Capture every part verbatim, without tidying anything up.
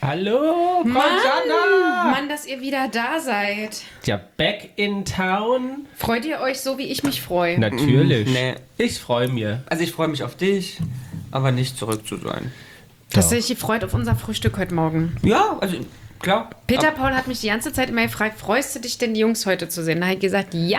Hallo, Frau Mann, Jana! Mann, dass ihr wieder da seid. Ja, back in town. Freut ihr euch so, wie ich mich freue? Natürlich. Mm, nee. Ich freue mich. Also ich freue mich auf dich, aber nicht zurück zu sein. Dass Doch. ihr euch freut auf unser Frühstück heute Morgen. Ja, also klar. Peter Ab- Paul hat mich die ganze Zeit immer gefragt, freust du dich denn, die Jungs heute zu sehen? Da habe ich gesagt, ja.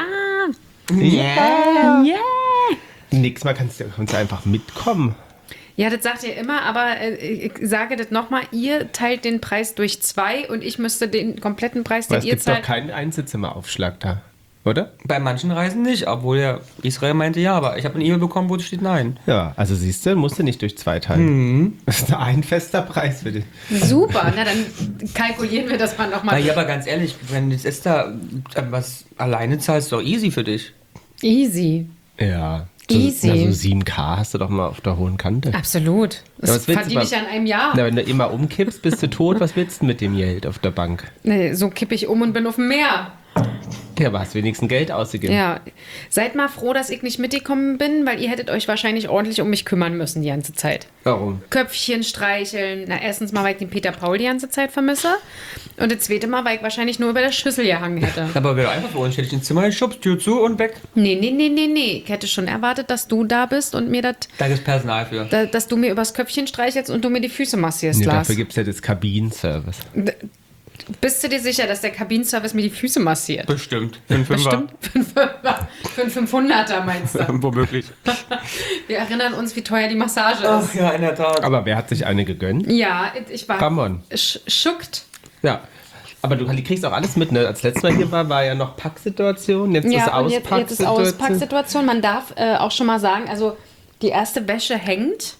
Ja. Ja. Nächstes Mal kannst du, kannst du einfach mitkommen. Ja, das sagt ihr immer, aber äh, ich sage das nochmal, ihr teilt den Preis durch zwei und ich müsste den kompletten Preis, Weil den es ihr gibt doch zahlt... keinen Einzelzimmeraufschlag da, oder? Bei manchen Reisen nicht, obwohl ja Israel meinte ja, aber ich habe eine E-Mail bekommen, wo steht nein. Ja, also siehst du, musst du nicht durch zwei teilen. Das ist ein fester Preis für dich. Super, na dann kalkulieren wir das mal Na nochmal. ja, aber ganz ehrlich, wenn jetzt Esther was alleine zahlst, ist doch easy für dich. Easy. Ja. So, Easy. Na, so sieben K hast du doch mal auf der hohen Kante. Absolut. Das was willst du verdiene mal- ich ja in einem Jahr. Na, wenn du immer umkippst, bist du tot. Was willst du mit dem Geld auf der Bank? Nee, so kippe ich um und bin auf dem Meer. Ja, aber hast wenigstens Geld ausgegeben. Ja, seid mal froh, dass ich nicht mitgekommen bin, weil ihr hättet euch wahrscheinlich ordentlich um mich kümmern müssen die ganze Zeit. Warum? Köpfchen streicheln. Na, erstens mal, weil ich den Peter Paul die ganze Zeit vermisse. Und das zweite Mal, weil ich wahrscheinlich nur über der Schüssel gehangen hätte. Aber wäre einfach für uns, hätte ich ins Zimmer geschubst, Tür zu und weg. Nee, nee, nee, nee, nee. Ich hätte schon erwartet, dass du da bist und mir das, Da ist Personal für. da, dass du mir übers Köpfchen streichelst und du mir die Füße massierst, Nee, Lars. dafür gibt es ja das Kabinenservice. Bist du dir sicher, dass der Kabinenservice mir die Füße massiert? Bestimmt. Für einen Fünfer. Bestimmt. Für einen Fünfer- für einen fünfhunderter meinst du? Womöglich. Wir erinnern uns, wie teuer die Massage ist. Ach ja, in der Tat. Aber wer hat sich eine gegönnt? Ja, ich war Come on. sch schuckt. Ja. Aber du kriegst auch alles mit, ne? Als letztes Mal hier war, war ja noch Packsituation. Jetzt ist Ja, und jetzt, jetzt ist Auspacksituation. Auspacksituation. Man darf äh, auch schon mal sagen, also die erste Wäsche hängt.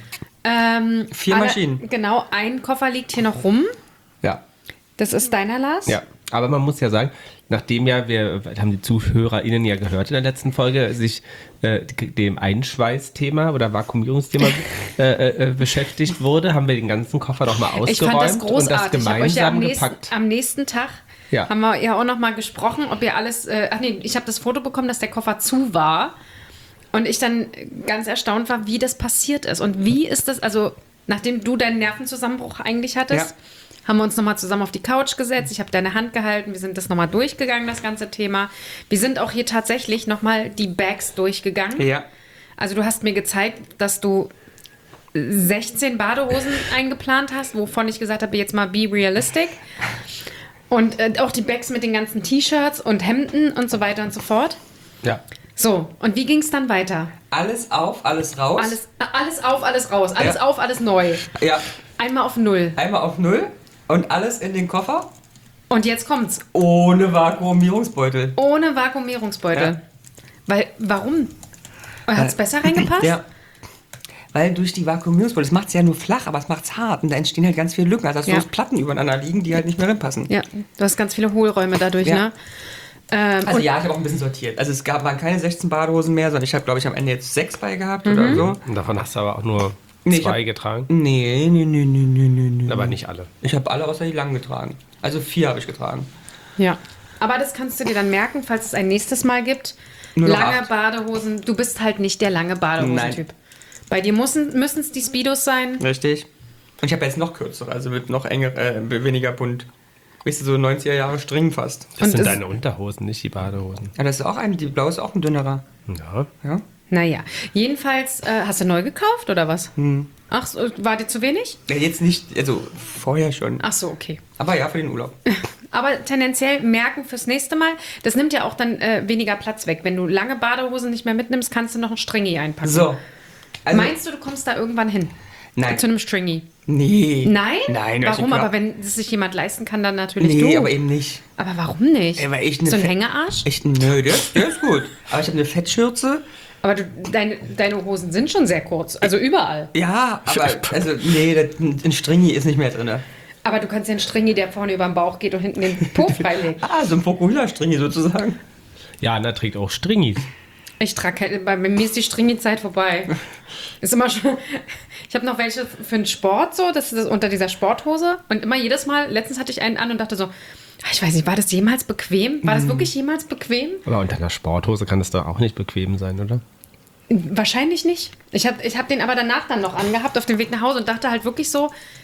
Ähm, Vier alle- Maschinen. Genau, ein Koffer liegt hier noch rum. Ja. Das ist deiner, Lars? Ja. Aber man muss ja sagen, nachdem ja, wir haben die ZuhörerInnen ja gehört in der letzten Folge, sich äh, dem Einschweißthema oder Vakuumierungsthema äh, äh, beschäftigt wurde, haben wir den ganzen Koffer doch mal ausgeräumt Ich fand das und das großartig. Ich hab euch ja am gemeinsam nächsten, gepackt. am nächsten Tag Ja. haben wir ja auch noch mal gesprochen, ob ihr alles. Äh, ach nee, ich habe das Foto bekommen, dass der Koffer zu war. Und ich dann ganz erstaunt war, wie das passiert ist. Und wie ist das, also nachdem du deinen Nervenzusammenbruch eigentlich hattest, Ja. haben wir uns nochmal zusammen auf die Couch gesetzt. Ich habe deine Hand gehalten. Wir sind das nochmal durchgegangen, das ganze Thema. Wir sind auch hier tatsächlich nochmal die Bags durchgegangen. Ja. Also du hast mir gezeigt, dass du sechzehn Badehosen eingeplant hast, wovon ich gesagt habe, jetzt mal be realistic. Und äh, auch die Bags mit den ganzen T-Shirts und Hemden und so weiter und so fort. Ja. So, und wie ging es dann weiter? Alles auf, alles raus. Alles, äh, alles auf, alles raus. Alles Ja. auf, alles neu. Ja. Einmal auf Null. Einmal auf Null und alles in den Koffer Und jetzt kommt's. ohne Vakuumierungsbeutel. Ohne Vakuumierungsbeutel. Ja. Weil, warum? Hat es Äh, besser reingepasst? Ja. Weil durch die Vakuumierungsbeutel, das macht es ja nur flach, aber es macht es hart und da entstehen halt ganz viele Lücken. Also hast du Ja. so Platten übereinander liegen, die halt nicht mehr reinpassen. Ja, du hast ganz viele Hohlräume dadurch, Ja. ne? Ähm, Also und ja, ich habe auch ein bisschen sortiert. Also es gab, waren keine sechzehn Badehosen mehr, sondern ich habe, glaube ich, am Ende jetzt sechs bei gehabt oder so. Und davon hast du aber auch nur Nee, ich zwei hab- getragen. Nee, nee, nee, nee, nee, nee, nee. Aber nicht alle. Ich habe alle außer die langen getragen. Also vier habe ich getragen. Ja. Aber das kannst du dir dann merken, falls es ein nächstes Mal gibt. Nur noch Lange acht. Badehosen. Du bist halt nicht der lange Badehosentyp. Bei dir müssen es die Speedos sein. Richtig. Und ich habe jetzt noch kürzere, also mit noch enger, äh, weniger bunt. Weißt du, so neunziger Jahre String fast. Das Und sind das- deine Unterhosen, nicht die Badehosen. Ja, das ist auch eine, die blaue ist auch ein dünnerer. Ja. Ja? Naja, jedenfalls, äh, hast du neu gekauft oder was? Hm. Ach, so, war dir zu wenig? Ja, jetzt nicht, also vorher schon. Ach so, okay. Aber ja, für den Urlaub. Aber tendenziell merken fürs nächste Mal, das nimmt ja auch dann äh, weniger Platz weg. Wenn du lange Badehosen nicht mehr mitnimmst, kannst du noch einen Stringi einpacken. So. Also, Meinst du, du kommst da irgendwann hin? Nein. Zu einem Stringi? Nee. Nein? Nein, Warum? klar. Aber wenn es sich jemand leisten kann, dann natürlich Nee, du. aber eben nicht. Aber warum nicht? Ey, weil ich eine so ein Fe- Hängearsch? Echt, nö, der ist, der ist gut. Aber ich habe eine Fettschürze. Aber du, deine, deine Hosen sind schon sehr kurz. Also überall. Ja, aber, also, nee, das, ein Stringi ist nicht mehr drin. Aber du kannst ja einen Stringi, der vorne über den Bauch geht und hinten den Po freilegt. Ah, so ein Fokuhila-Stringi sozusagen. Ja, Anna trägt auch Stringis. Ich trage keine, bei mir ist die Stringi-Zeit vorbei. Ist immer schon. Ich habe noch welche für den Sport so, das ist unter dieser Sporthose. Und immer jedes Mal, letztens hatte ich einen an und dachte so, ich weiß nicht, war das jemals bequem? War das wirklich jemals bequem? Aber unter einer Sporthose kann das doch auch nicht bequem sein, oder? Wahrscheinlich nicht. Ich habe ich hab den aber danach dann noch angehabt auf dem Weg nach Hause und dachte halt wirklich so,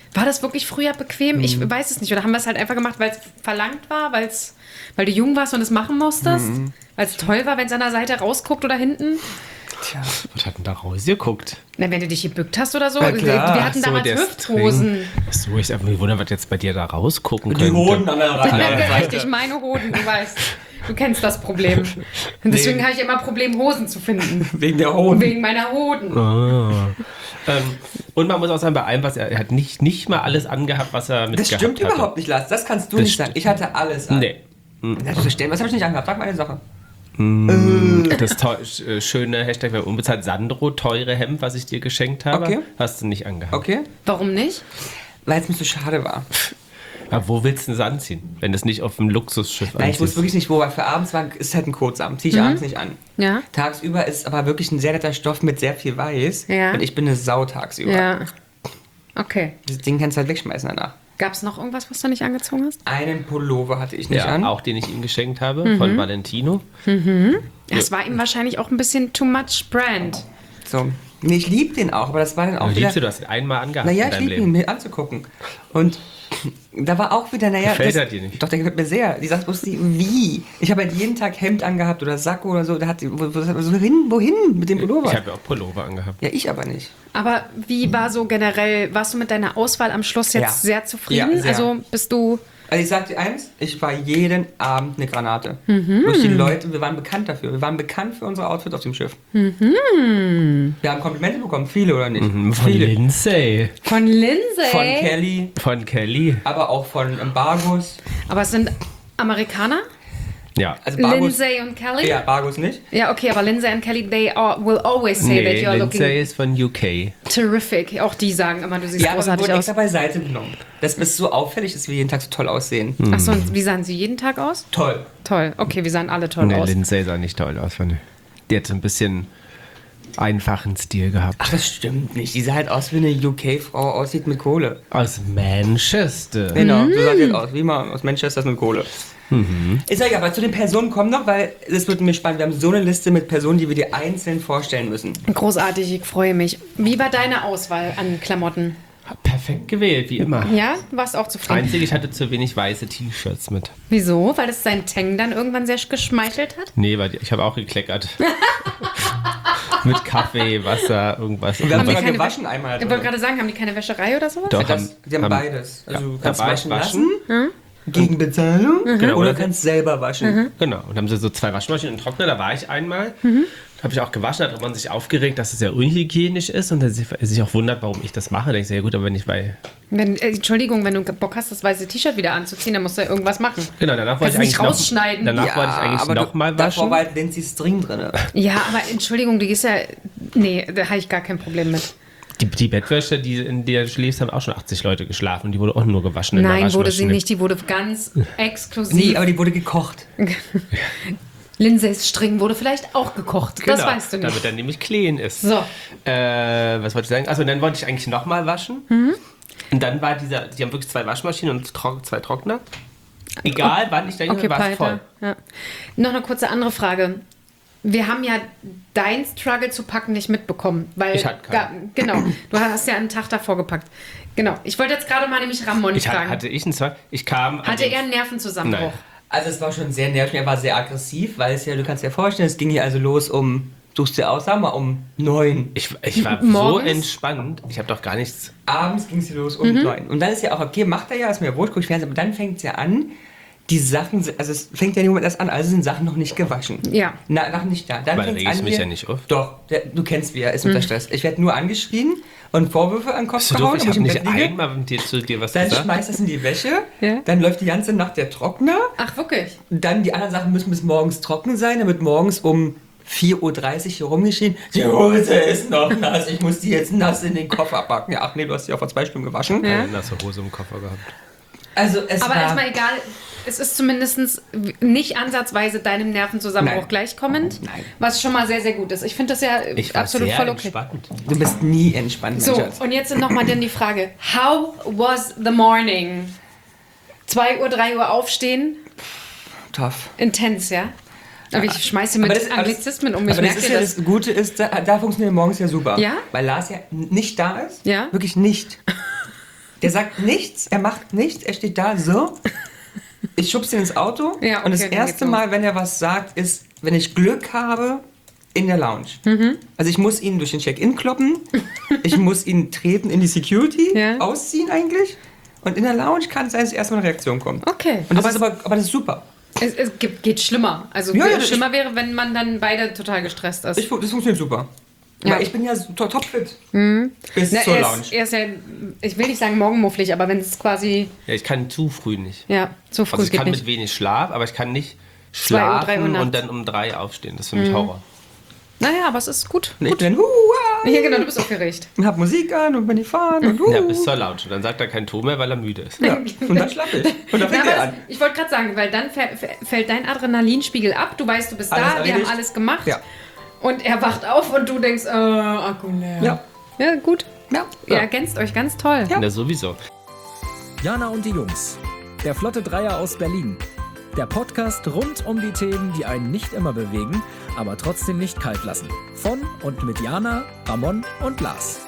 War das wirklich früher bequem? Ich weiß es nicht. Oder haben wir es halt einfach gemacht, weil es verlangt war, weil's, weil du jung warst und es machen musstest? Mhm. Weil es toll war, wenn es an der Seite rausguckt oder hinten? Tja. Was hat denn da rausgeguckt? Na, wenn du dich gebückt hast oder so. Na Wir, klar. wir hatten Ach so, damals der Hüfthosen. Achso, ich habe mich wundert, was jetzt bei dir da rausgucken Die könnte. Hoden an der Ja, Reihe. richtig, meine Hoden, du weißt. Du kennst das Problem. Und deswegen Nee. habe ich immer Problem, Hosen zu finden. Wegen der Hoden. Wegen meiner Hoden. Ah. ähm, und man muss auch sagen, bei allem, was er, er hat nicht, nicht mal alles angehabt, was er mit Das stimmt hatte. überhaupt nicht, Lars. Das kannst du Das nicht sagen. Ich hatte alles an. Nee. Das verstehen. Was habe ich nicht angehabt? Sag mal eine Sache. Das teu- äh, schöne Hashtag war unbezahlt Sandro, teure Hemd, was ich dir geschenkt habe, Okay. hast du nicht angehabt. Okay? Warum nicht? Weil es mir so schade war. Aber wo willst du denn das anziehen, wenn das nicht auf dem Luxusschiff Nein, ich anziehst? wusste wirklich nicht, wo. Weil für abends war, ist halt ein Kurzarm. Zieh ich abends nicht an. Ja. Tagsüber ist aber wirklich ein sehr netter Stoff mit sehr viel Weiß. Ja. Und ich bin eine Sau tagsüber. Ja. Okay. Das Ding kannst du halt wegschmeißen danach. Gab es noch irgendwas, was du nicht angezogen hast? Einen Pullover hatte ich nicht ja, an. auch den ich ihm geschenkt habe, von Valentino. Das war ihm wahrscheinlich auch ein bisschen too much brand. So. Nee, ich liebe den auch, aber das war dann auch Du wieder... liebst du, du hast ihn einmal angehabt Naja, in ich deinem liebe ihn, Leben. mir anzugucken. Und da war auch wieder, naja... Gefällt das, er dir nicht? Doch, der gefällt mir sehr. Die sagt bloß, die, wie? Ich habe halt jeden Tag Hemd angehabt oder Sakko oder so. Da hat die, wo, wo, wohin, wohin mit dem Pullover? Ich habe ja auch Pullover angehabt. Ja, ich aber nicht. Aber wie war so generell, warst du mit deiner Auswahl am Schluss jetzt Ja. sehr zufrieden? Ja, sehr. Also bist du... Also ich sag dir eins, ich war jeden Abend eine Granate. Mhm. Durch die Leute, wir waren bekannt dafür. Wir waren bekannt für unsere Outfits auf dem Schiff. Mhm. Wir haben Komplimente bekommen, viele oder nicht? Mhm, Von viele. Lindsay. Von Lindsay? Von Kelly, Von Kelly. aber auch von ähm, Bargus. Aber es sind Amerikaner? Ja. Also Bargus, Lindsay und Kelly? ja, Bargus nicht. Ja, okay, aber Lindsay und Kelly, they are, will always say that Nee, you're Lindsay looking ist von U K. terrific. Auch die sagen immer, du siehst Ja, aber wir großartig wurden aus. extra beiseite genommen. Dass es so auffällig ist, dass wir jeden Tag so toll aussehen. Achso, und wie sahen sie jeden Tag aus? Toll. Toll. Okay, wir sahen alle toll Nee, aus. Lindsay sah nicht toll aus. fand ich. Die hat so ein bisschen einfachen Stil gehabt. Ach, das stimmt nicht. Die sah halt aus, wie eine U K-Frau aussieht mit Kohle. Aus Manchester. Genau, so sah die Mhm. halt aus. Wie man aus Manchester mit Kohle. Ist ja egal, aber zu den Personen kommen noch, weil es wird mir spannend. Wir haben so eine Liste mit Personen, die wir dir einzeln vorstellen müssen. Großartig, ich freue mich. Wie war deine Auswahl an Klamotten? Perfekt gewählt, wie immer. Ja, warst auch zufrieden? Einzig, ich hatte zu wenig weiße T-Shirts mit. Wieso? Weil es seinen Tang dann irgendwann sehr geschmeichelt hat? Nee, weil ich habe auch gekleckert. mit Kaffee, Wasser, irgendwas. Wir haben die sogar keine gewaschen einmal. Ich wollte gerade sagen, haben die keine Wäscherei oder sowas? Doch, Das, die haben, haben- beides. Also du Ja, kannst da war ich waschen waschen. lassen, gegen Bezahlung, Genau, oder oder- kannst selber waschen. Genau, und haben sie so zwei Waschmaschinen und Trockner, da war ich einmal. Mhm. Habe ich auch gewaschen, hat man sich aufgeregt, dass es sehr unhygienisch ist und er sich, sich auch wundert, warum ich das mache. Da denke ich so, ja gut, aber wenn ich bei... Wenn, äh, Entschuldigung, wenn du Bock hast, das weiße T-Shirt wieder anzuziehen, dann musst du ja irgendwas machen. Genau, danach wollte Kannst ich nicht eigentlich rausschneiden. Noch, danach wollte ich eigentlich aber noch du- mal Davor waschen. war halt Lindsay String drin. Ja, aber Entschuldigung, du gehst ja... Nee, da habe ich gar kein Problem mit. Die, die Bettwäsche, die, in der du schläfst, haben auch schon achtzig Leute geschlafen und die wurde auch nur gewaschen in der Nein, wurde sie Waschmaschine. nicht. Die wurde ganz exklusiv. Nee, aber die wurde gekocht. Lindsays String wurde vielleicht auch gekocht. Das Genau, weißt du nicht. Damit er nämlich clean ist. So. Äh, was wollte ich sagen? Achso, und dann wollte ich eigentlich nochmal waschen. Mhm. Und dann war dieser, die haben wirklich zwei Waschmaschinen und trock, zwei Trockner. Egal, wann ich denke, Okay, war es voll. Palter. Ja. Noch eine kurze andere Frage. Wir haben ja dein Struggle zu packen nicht mitbekommen. Weil Ich hatte keinen. ga- Genau, du hast ja einen Tag davor gepackt. Genau, ich wollte jetzt gerade mal nämlich Ramon Ich fragen. hatte, hatte ich einen zwei. Ich kam. an Hatte dem- er einen Nervenzusammenbruch? Nein. Also es war schon sehr nervig, er war sehr aggressiv, weil es ja, du kannst dir vorstellen, es ging hier also los um, suchst dir aus, sagen wir um neun. Ich, ich war so Morgens? entspannt. Ich habe doch gar nichts. Abends ging es hier los um neun. Und dann ist ja auch, okay, macht er ja, ist mir wurscht, guck ich Fernsehen, aber dann fängt es ja an, die Sachen, sind- also es fängt ja nicht Moment erst an, also sind Sachen noch nicht gewaschen. Ja. Na, noch nicht da. Dann Weil fängt's reg ich an, mich hier- ja nicht auf. Doch, der, du kennst, wie er ist unter Stress. Ich werde nur angeschrien und Vorwürfe an den Kopf Bist du doof? gehauen, Ich ob habe im nicht Bett liege. einmal mit dir, zu dir was Dann gesagt. schmeißt das in die Wäsche, Ja. dann läuft die ganze Nacht der Trockner. Ach, wirklich? Dann die anderen Sachen müssen bis morgens trocken sein, damit morgens um vier Uhr dreißig hier rumgeschrien, die Hose ist noch nass, ich muss die jetzt nass in den Koffer packen. Ja, ach nee, du hast die auch vor zwei Stunden gewaschen. Ja. Eine nasse Hose im Koffer gehabt. Also es Aber war... erstmal egal, es ist zumindest nicht ansatzweise deinem Nervenzusammenbruch Nein. gleichkommend. Nein. Was schon mal sehr, sehr gut ist. Ich finde das ja Ich war absolut sehr voll okay. entspannt. Du bist nie entspannt, So, mein Schatz. und jetzt nochmal dann die Frage. How was the morning? zwei Uhr, drei Uhr aufstehen? Tough. Intens, ja? Aber ich schmeiße mit Aber das- aber das- Anglizismen um. Ich Aber das merke ist ja das. das Gute ist, da, da funktioniert morgens ja super. Ja? Weil Lars ja nicht da ist. Ja? Wirklich nicht. Der sagt nichts, er macht nichts, er steht da so. Ich schubse ihn ins Auto Ja, okay, und das dann erste geht's Mal, wenn er was sagt, ist, wenn ich Glück habe, in der Lounge. Mhm. Also ich muss ihn durch den Check-in kloppen, ich muss ihn treten in die Security, Ja. ausziehen eigentlich. Und in der Lounge kann es sein, dass erstmal eine Reaktion kommt. Okay. Und das aber ist aber, aber das ist super. es, es gibt, geht schlimmer. Also Ja, ja, ge- ich- schlimmer wäre, wenn man dann beide total gestresst ist. Ich, fu- das funktioniert super. Ja. Weil ich bin ja so to- topfit. Bis Na, zur er, Lounge. ist, er ist ja, ich will nicht sagen morgenmufflig, aber wenn es quasi, Ja, ich kann zu früh nicht. ja, zu früh Also ich geht kann nicht. mit wenig Schlaf, aber ich kann nicht Zwei Uhr, drei Uhr schlafen nachts. und dann um drei aufstehen. Das ist für mich Horror. Naja, aber es ist gut. Und ich bin huah, Ja, genau, du bist aufgeregt. und hab Musik an und bin gefahren und uh. Ja, bis zur Lounge. Und dann sagt er kein Ton mehr, weil er müde ist. Ja. Und dann schlapp ich. Und dann Ja, fängt aber er das, an. ich wollte gerade sagen, weil dann fä- fä- fällt dein Adrenalinspiegel ab. Du weißt, du bist Alles da, wir haben erledigt. alles gemacht. Ja. Und er wacht auf und du denkst, äh, Akku leer. Ja. Ja, gut. Ja. Ihr ergänzt euch ganz toll. Ja, sowieso. Jana und die Jungs. Der Flotte Dreier aus Berlin. Der Podcast rund um die Themen, die einen nicht immer bewegen, aber trotzdem nicht kalt lassen. Von und mit Jana, Ramon und Lars.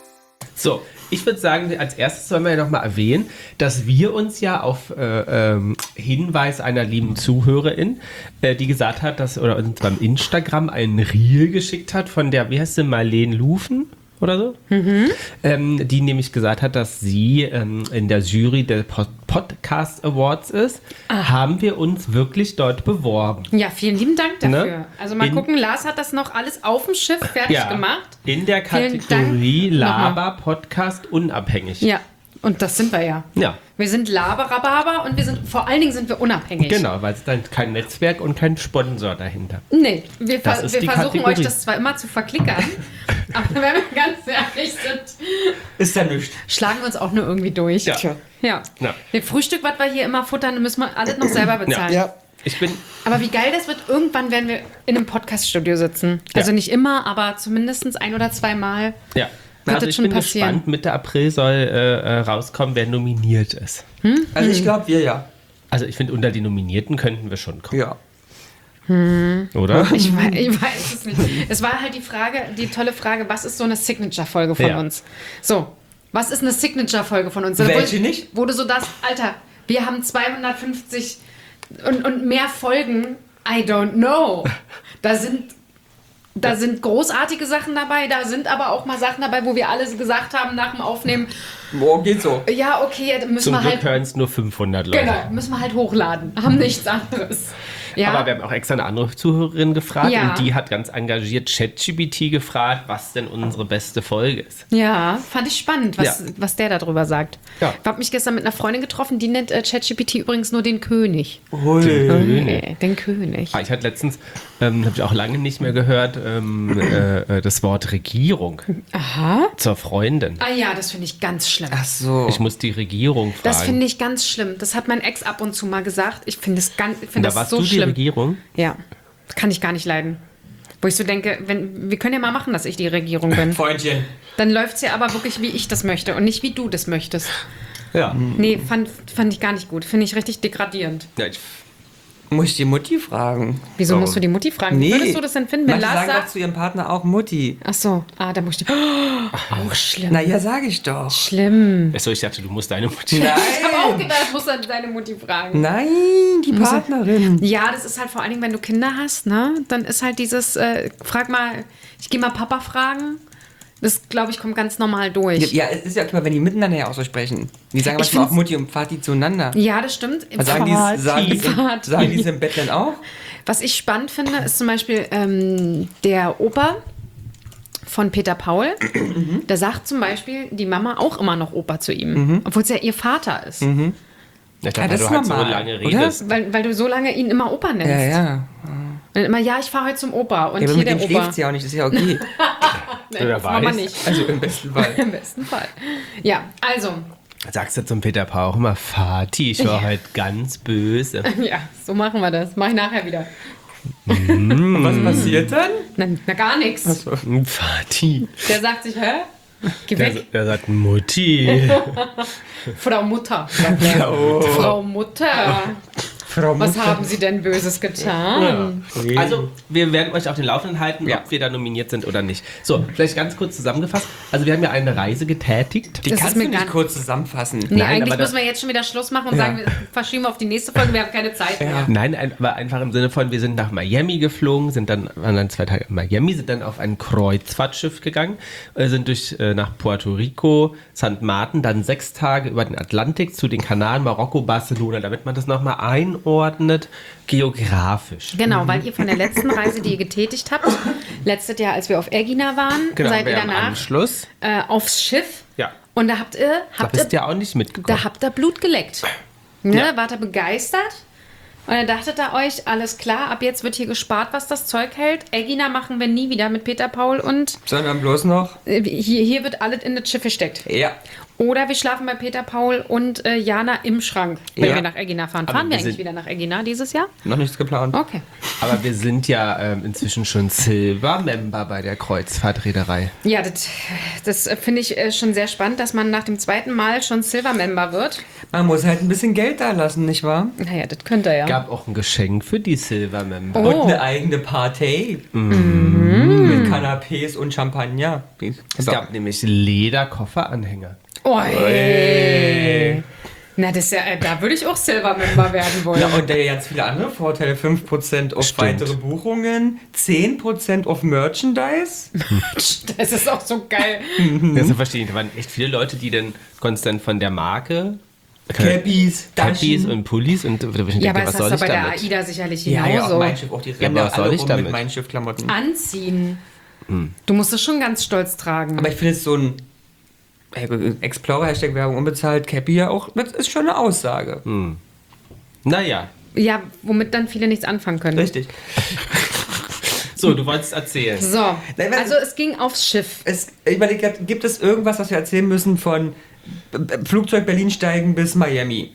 So, ich würde sagen, als erstes sollen wir ja nochmal erwähnen, dass wir uns ja auf äh, ähm, Hinweis einer lieben Zuhörerin, äh, die gesagt hat, dass, oder uns beim Instagram einen Reel geschickt hat von der, wie heißt sie, Marlene Lufen oder so, ähm, die nämlich gesagt hat, dass sie ähm, in der Jury der Pod- Podcast Awards ist, haben wir uns wirklich dort beworben. Ja, vielen lieben Dank dafür. Ne? Also mal In- gucken, Lars hat das noch alles auf dem Schiff fertig gemacht. in der Vielen Kategorie Dank nochmal. Laber Podcast unabhängig. Ja, und das sind wir ja. Ja. Wir sind Laberababer und wir sind, vor allen Dingen sind wir unabhängig. Genau, weil es dann kein Netzwerk und kein Sponsor dahinter. Nee, wir, Das ver ist wir die versuchen Kategorie. euch das zwar immer zu verklickern, aber wenn wir ganz ehrlich sind, Ist ja nichts. schlagen wir uns auch nur irgendwie durch. Ja. Ja. Ja. Das Frühstück, was wir hier immer futtern, müssen wir alles noch selber bezahlen. Ja. Ich bin, Aber wie geil das wird, irgendwann werden wir in einem Podcast-Studio sitzen. Also Ja. nicht immer, aber zumindest ein oder zweimal. ja. Wird Also das ich schon bin passieren? gespannt, Mitte April soll äh, äh, rauskommen, wer nominiert ist. Also ich glaube, wir ja. Also ich finde, unter die Nominierten könnten wir schon kommen, Ja. oder? Ich weiß, ich weiß es nicht. Es war halt die Frage, die tolle Frage, was ist so eine Signature-Folge von Ja. uns? So, was ist eine Signature-Folge von uns? Welche Wo- nicht? Wo du so das, Alter, wir haben zweihundertfünfzig und, und mehr Folgen, I don't know. Da sind... Da sind großartige Sachen dabei, da sind aber auch mal Sachen dabei, wo wir alle gesagt haben nach dem Aufnehmen, Boah, geht so. ja, okay, dann müssen Zum wir Glück halt, hören es nur fünfhundert Leute. genau, müssen wir halt hochladen, haben nichts anderes. Ja, Aber wir haben auch extra eine andere Zuhörerin gefragt Ja. und die hat ganz engagiert ChatGPT gefragt, was denn unsere beste Folge ist. ja, fand ich spannend, was, Ja. was der darüber sagt. Ja. Ich habe mich gestern mit einer Freundin getroffen, die nennt äh, ChatGPT übrigens nur den König. Hui. Okay, den König. Ah, ich hatte letztens, ähm, habe ich auch lange nicht mehr gehört, ähm, äh, äh, das Wort Regierung Aha. zur Freundin. Ah ja, das finde ich ganz schlimm. Ach so. Ich muss die Regierung fragen. Das finde ich ganz schlimm. Das hat mein Ex ab und zu mal gesagt. Ich finde es ganz, ich Und finde da das warst so du die schlimm. Regierung? Ja, das kann ich gar nicht leiden. Wo ich so denke, wenn, wir können ja mal machen, dass ich die Regierung bin. Freundchen. Dann läuft es ja aber wirklich, wie ich das möchte und nicht wie du das möchtest. Ja. Nee, fand, fand ich gar nicht gut. Finde ich richtig degradierend. ja ich, Muss ich die Mutti fragen? Wieso Warum? musst du die Mutti fragen? Wie würdest du das denn finden, wenn Manche Lars sagen auch sagt... zu ihrem Partner auch Mutti. Ach so, ah, da muss ich... Oh, auch schlimm. Na ja, sag ich doch. Schlimm. achso, ich dachte, du musst deine Mutter. Ich habe auch Nein. gedacht, muss dann deine Mutti fragen. Nein, die Partnerin. Ja, das ist halt vor allen Dingen, wenn du Kinder hast, ne? Dann ist halt dieses, äh, frag mal, ich gehe mal Papa fragen. Das, glaube ich, kommt ganz normal durch. Ja, es ist ja klar, wenn die miteinander ja auch so sprechen. Die sagen Ich manchmal auch find's- Mutti und Vati zueinander. Ja, das stimmt. Also sagen, die, sagen, die, Vati. sagen die es im Bett dann auch? Was ich spannend finde, ist zum Beispiel ähm, der Opa von Peter Paul. Der sagt zum Beispiel die Mama auch immer noch Opa zu ihm, obwohl es ja ihr Vater ist. Ja, Ja, weil das du ist halt so normal, lange oder? redest. Weil, weil du so lange ihn immer Opa nennst. Ja, ja. Und dann immer, ja, ich fahre heute zum Opa. Und Ja, aber hier mit dem der Opa. schläft sie auch nicht, das ist ja okay. Nee, Wer das Mama weiß. nicht. Also im besten Fall. Im besten Fall. Ja, also, Sagst du zum Peter Paul auch immer, Vati, ich war Ja. heute ganz böse. ja, so machen wir das. Mach ich nachher wieder. Und was passiert dann? Na, na gar nichts. Hm, Vati. Der sagt sich, hä? Geh Der, weg, der sagt Mutti. Frau Mutter. Oh. Frau Mutter. Frau Was Mutter. haben Sie denn Böses getan? Ja. Also, wir werden euch auf den Laufenden halten, Ja. ob wir da nominiert sind oder nicht. So, vielleicht ganz kurz zusammengefasst. Also, wir haben ja eine Reise getätigt. Die Das kannst ist du mir nicht gar- kurz zusammenfassen. Nee, Nein, eigentlich aber das- müssen wir jetzt schon wieder Schluss machen und Ja. sagen, wir verschieben auf die nächste Folge, wir haben keine Zeit mehr. Nein, ein, aber einfach im Sinne von, wir sind nach Miami geflogen, sind dann, waren dann zwei Tage in Miami, sind dann auf ein Kreuzfahrtschiff gegangen, äh, sind durch äh, nach Puerto Rico, Sankt Martin, dann sechs Tage über den Atlantik zu den Kanaren, Marokko, Barcelona, damit man das nochmal einordnet, geografisch. Genau, weil ihr von der letzten Reise, die ihr getätigt habt, letztes Jahr, als wir auf Egina waren, Genau, seid ihr wir im danach Anschluss. äh, aufs Schiff. Ja. Und da habt ihr, Da habt bist ihr, ihr auch nicht mitgekommen. da habt ihr Blut geleckt. Ne? Ja. Wart ihr begeistert? Und dann dachtet ihr euch, alles klar, ab jetzt wird hier gespart, was das Zeug hält. Egina machen wir nie wieder mit Peter Paul und Sondern bloß noch. äh, hier, hier wird alles in das Schiff gesteckt. Ja. Oder wir schlafen bei Peter Paul und äh, Jana im Schrank, wenn Ja. wir nach Egina fahren. Aber Fahren wir wir eigentlich sind- wieder nach Egina dieses Jahr? Noch nichts geplant. Okay. Aber wir sind ja ähm, inzwischen schon Silver-Member bei der Kreuzfahrtreederei. Ja, das, das äh, finde ich äh, schon sehr spannend, dass man nach dem zweiten Mal schon Silver-Member wird. Man muss halt ein bisschen Geld da lassen, nicht wahr? Naja, das könnte er ja. Gab auch ein Geschenk für die Silver-Member. Oh. Und eine eigene Party. Mit Canapés und Champagner. Es gab nämlich Lederkofferanhänger. Oi. Na, das ist ja, äh, da würde ich auch Silver-Member werden wollen. Ja, und der jetzt viele andere Vorteile. fünf Prozent auf Stimmt. weitere Buchungen, zehn Prozent auf Merchandise. Das ist auch so geil. Das verstehe ich. Da waren echt viele Leute, die dann konstant von der Marke Cappies, Cappies Taschen. und Pullis und ich denke, Ja, aber was das soll hast du ich bei der damit? AIDA sicherlich Ja, ja, auch genauso. mein Schiff, auch die Ja, Ränder, aber was soll alle ich rum damit? mit Mein Schiff-Klamotten. Anziehen. Du musst es schon ganz stolz tragen. Aber ich finde es so ein hey, Explorer, Hashtag Werbung unbezahlt, Cappy ja auch, das ist schon eine Aussage. Naja, ja, womit dann viele nichts anfangen können. Richtig. so, du wolltest erzählen. So, Nein, wenn- also es ging aufs Schiff. Es, ich überlege grad, gibt es irgendwas, was wir erzählen müssen von B- B- Flugzeug Berlin steigen bis Miami?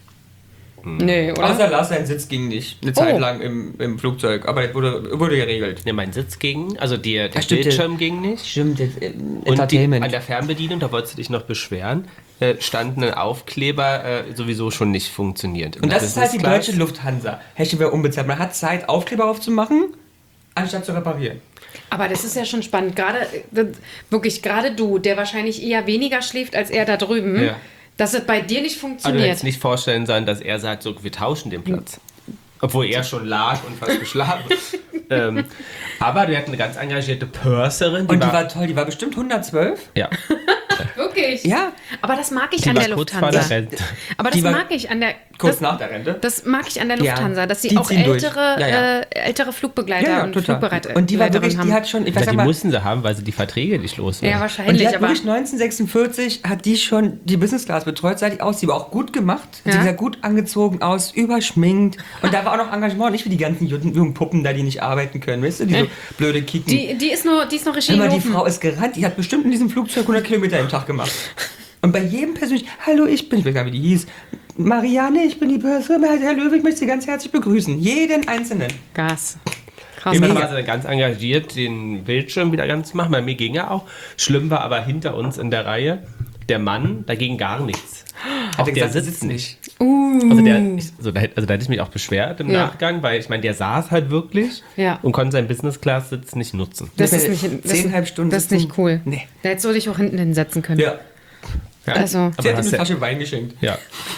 Nee, oder? Außer Lars, sein Sitz ging nicht. Eine Zeit Oh. lang im, im Flugzeug, aber das wurde, wurde geregelt. Ne, mein Sitz ging, also der, der Ach, stimmt, Bildschirm ging nicht. Stimmt, das, äh, Und die, Entertainment. an der Fernbedienung, da wolltest du dich noch beschweren, äh, stand ein Aufkleber, äh, sowieso schon nicht funktioniert. In Und der das ist halt die Business Class. deutsche Lufthansa. Hashtag wer unbezahlt. Man hat Zeit, Aufkleber aufzumachen, anstatt zu reparieren. Aber das ist ja schon spannend. Gerade, äh, wirklich, gerade du, der wahrscheinlich eher weniger schläft als er da drüben, Ja. dass es bei dir nicht Aber du funktioniert. hättest nicht vorstellen sollen, dass er sagt, so, wir tauschen den Platz. Obwohl er schon lag und fast geschlafen. ähm, aber wir hatten eine ganz engagierte Purserin. Und die war toll, die war bestimmt hundertzwölf. ja, Wirklich? Ja. Aber das mag ich die an war der kurz vor Lufthansa. der Rente. Aber das Die war mag ich an der. Kurz das, nach der Rente. Das mag ich an der Ja, Lufthansa, dass sie die auch ziehen durch. ältere, Ja, ja. Äh, ältere Flugbegleiter Ja, ja, und total. Flugbereiter Und die war wirklich, haben. die hat schon, ich weiß Ja, die aber, mussten sie haben, weil sie die Verträge nicht los waren. ja, und die wahrscheinlich, hat aber. wirklich neunzehnhundertsechsundvierzig hat die schon die Business Class betreut, sah die aus, die war auch gut gemacht, Ja. sie sah gut angezogen aus, überschminkt und da war auch noch Engagement, nicht wie die ganzen jungen jungen Puppen da, die nicht arbeiten können, weißt du, die so blöde Kicken. Die, die, ist nur, die ist noch Regie Immer die gelaufen. Frau ist gerannt, die hat bestimmt in diesem Flugzeug hundert Kilometer im Tag gemacht. Und bei jedem persönlich, hallo, ich bin, ich weiß gar nicht, wie die hieß, Marianne, ich bin die Börse, Herr Löwe, ich möchte Sie ganz herzlich begrüßen. Jeden Einzelnen. Gas. Krass. Im Mega. war sie dann ganz engagiert, den Bildschirm wieder ganz zu machen. Bei mir ging er auch. Schlimm war aber hinter uns in der Reihe der Mann, da ging gar nichts. Auch er der gesagt, sitzt sitzt nicht. Uh. Also, der, ich, so, da, hätt- also da hätte ich mich auch beschwert im Ja. Nachgang, weil ich meine, der saß halt wirklich Ja. und konnte seinen Business-Class-Sitz nicht nutzen. Das ist Wenn nicht, wir das, zehneinhalb Stunden das ist nicht sitzen- cool. Nee. Da hättest du dich auch hinten hinsetzen können. Ja. Ja. Also- Aber Sie hat ihm hast eine ja, Flasche Wein geschenkt. ja.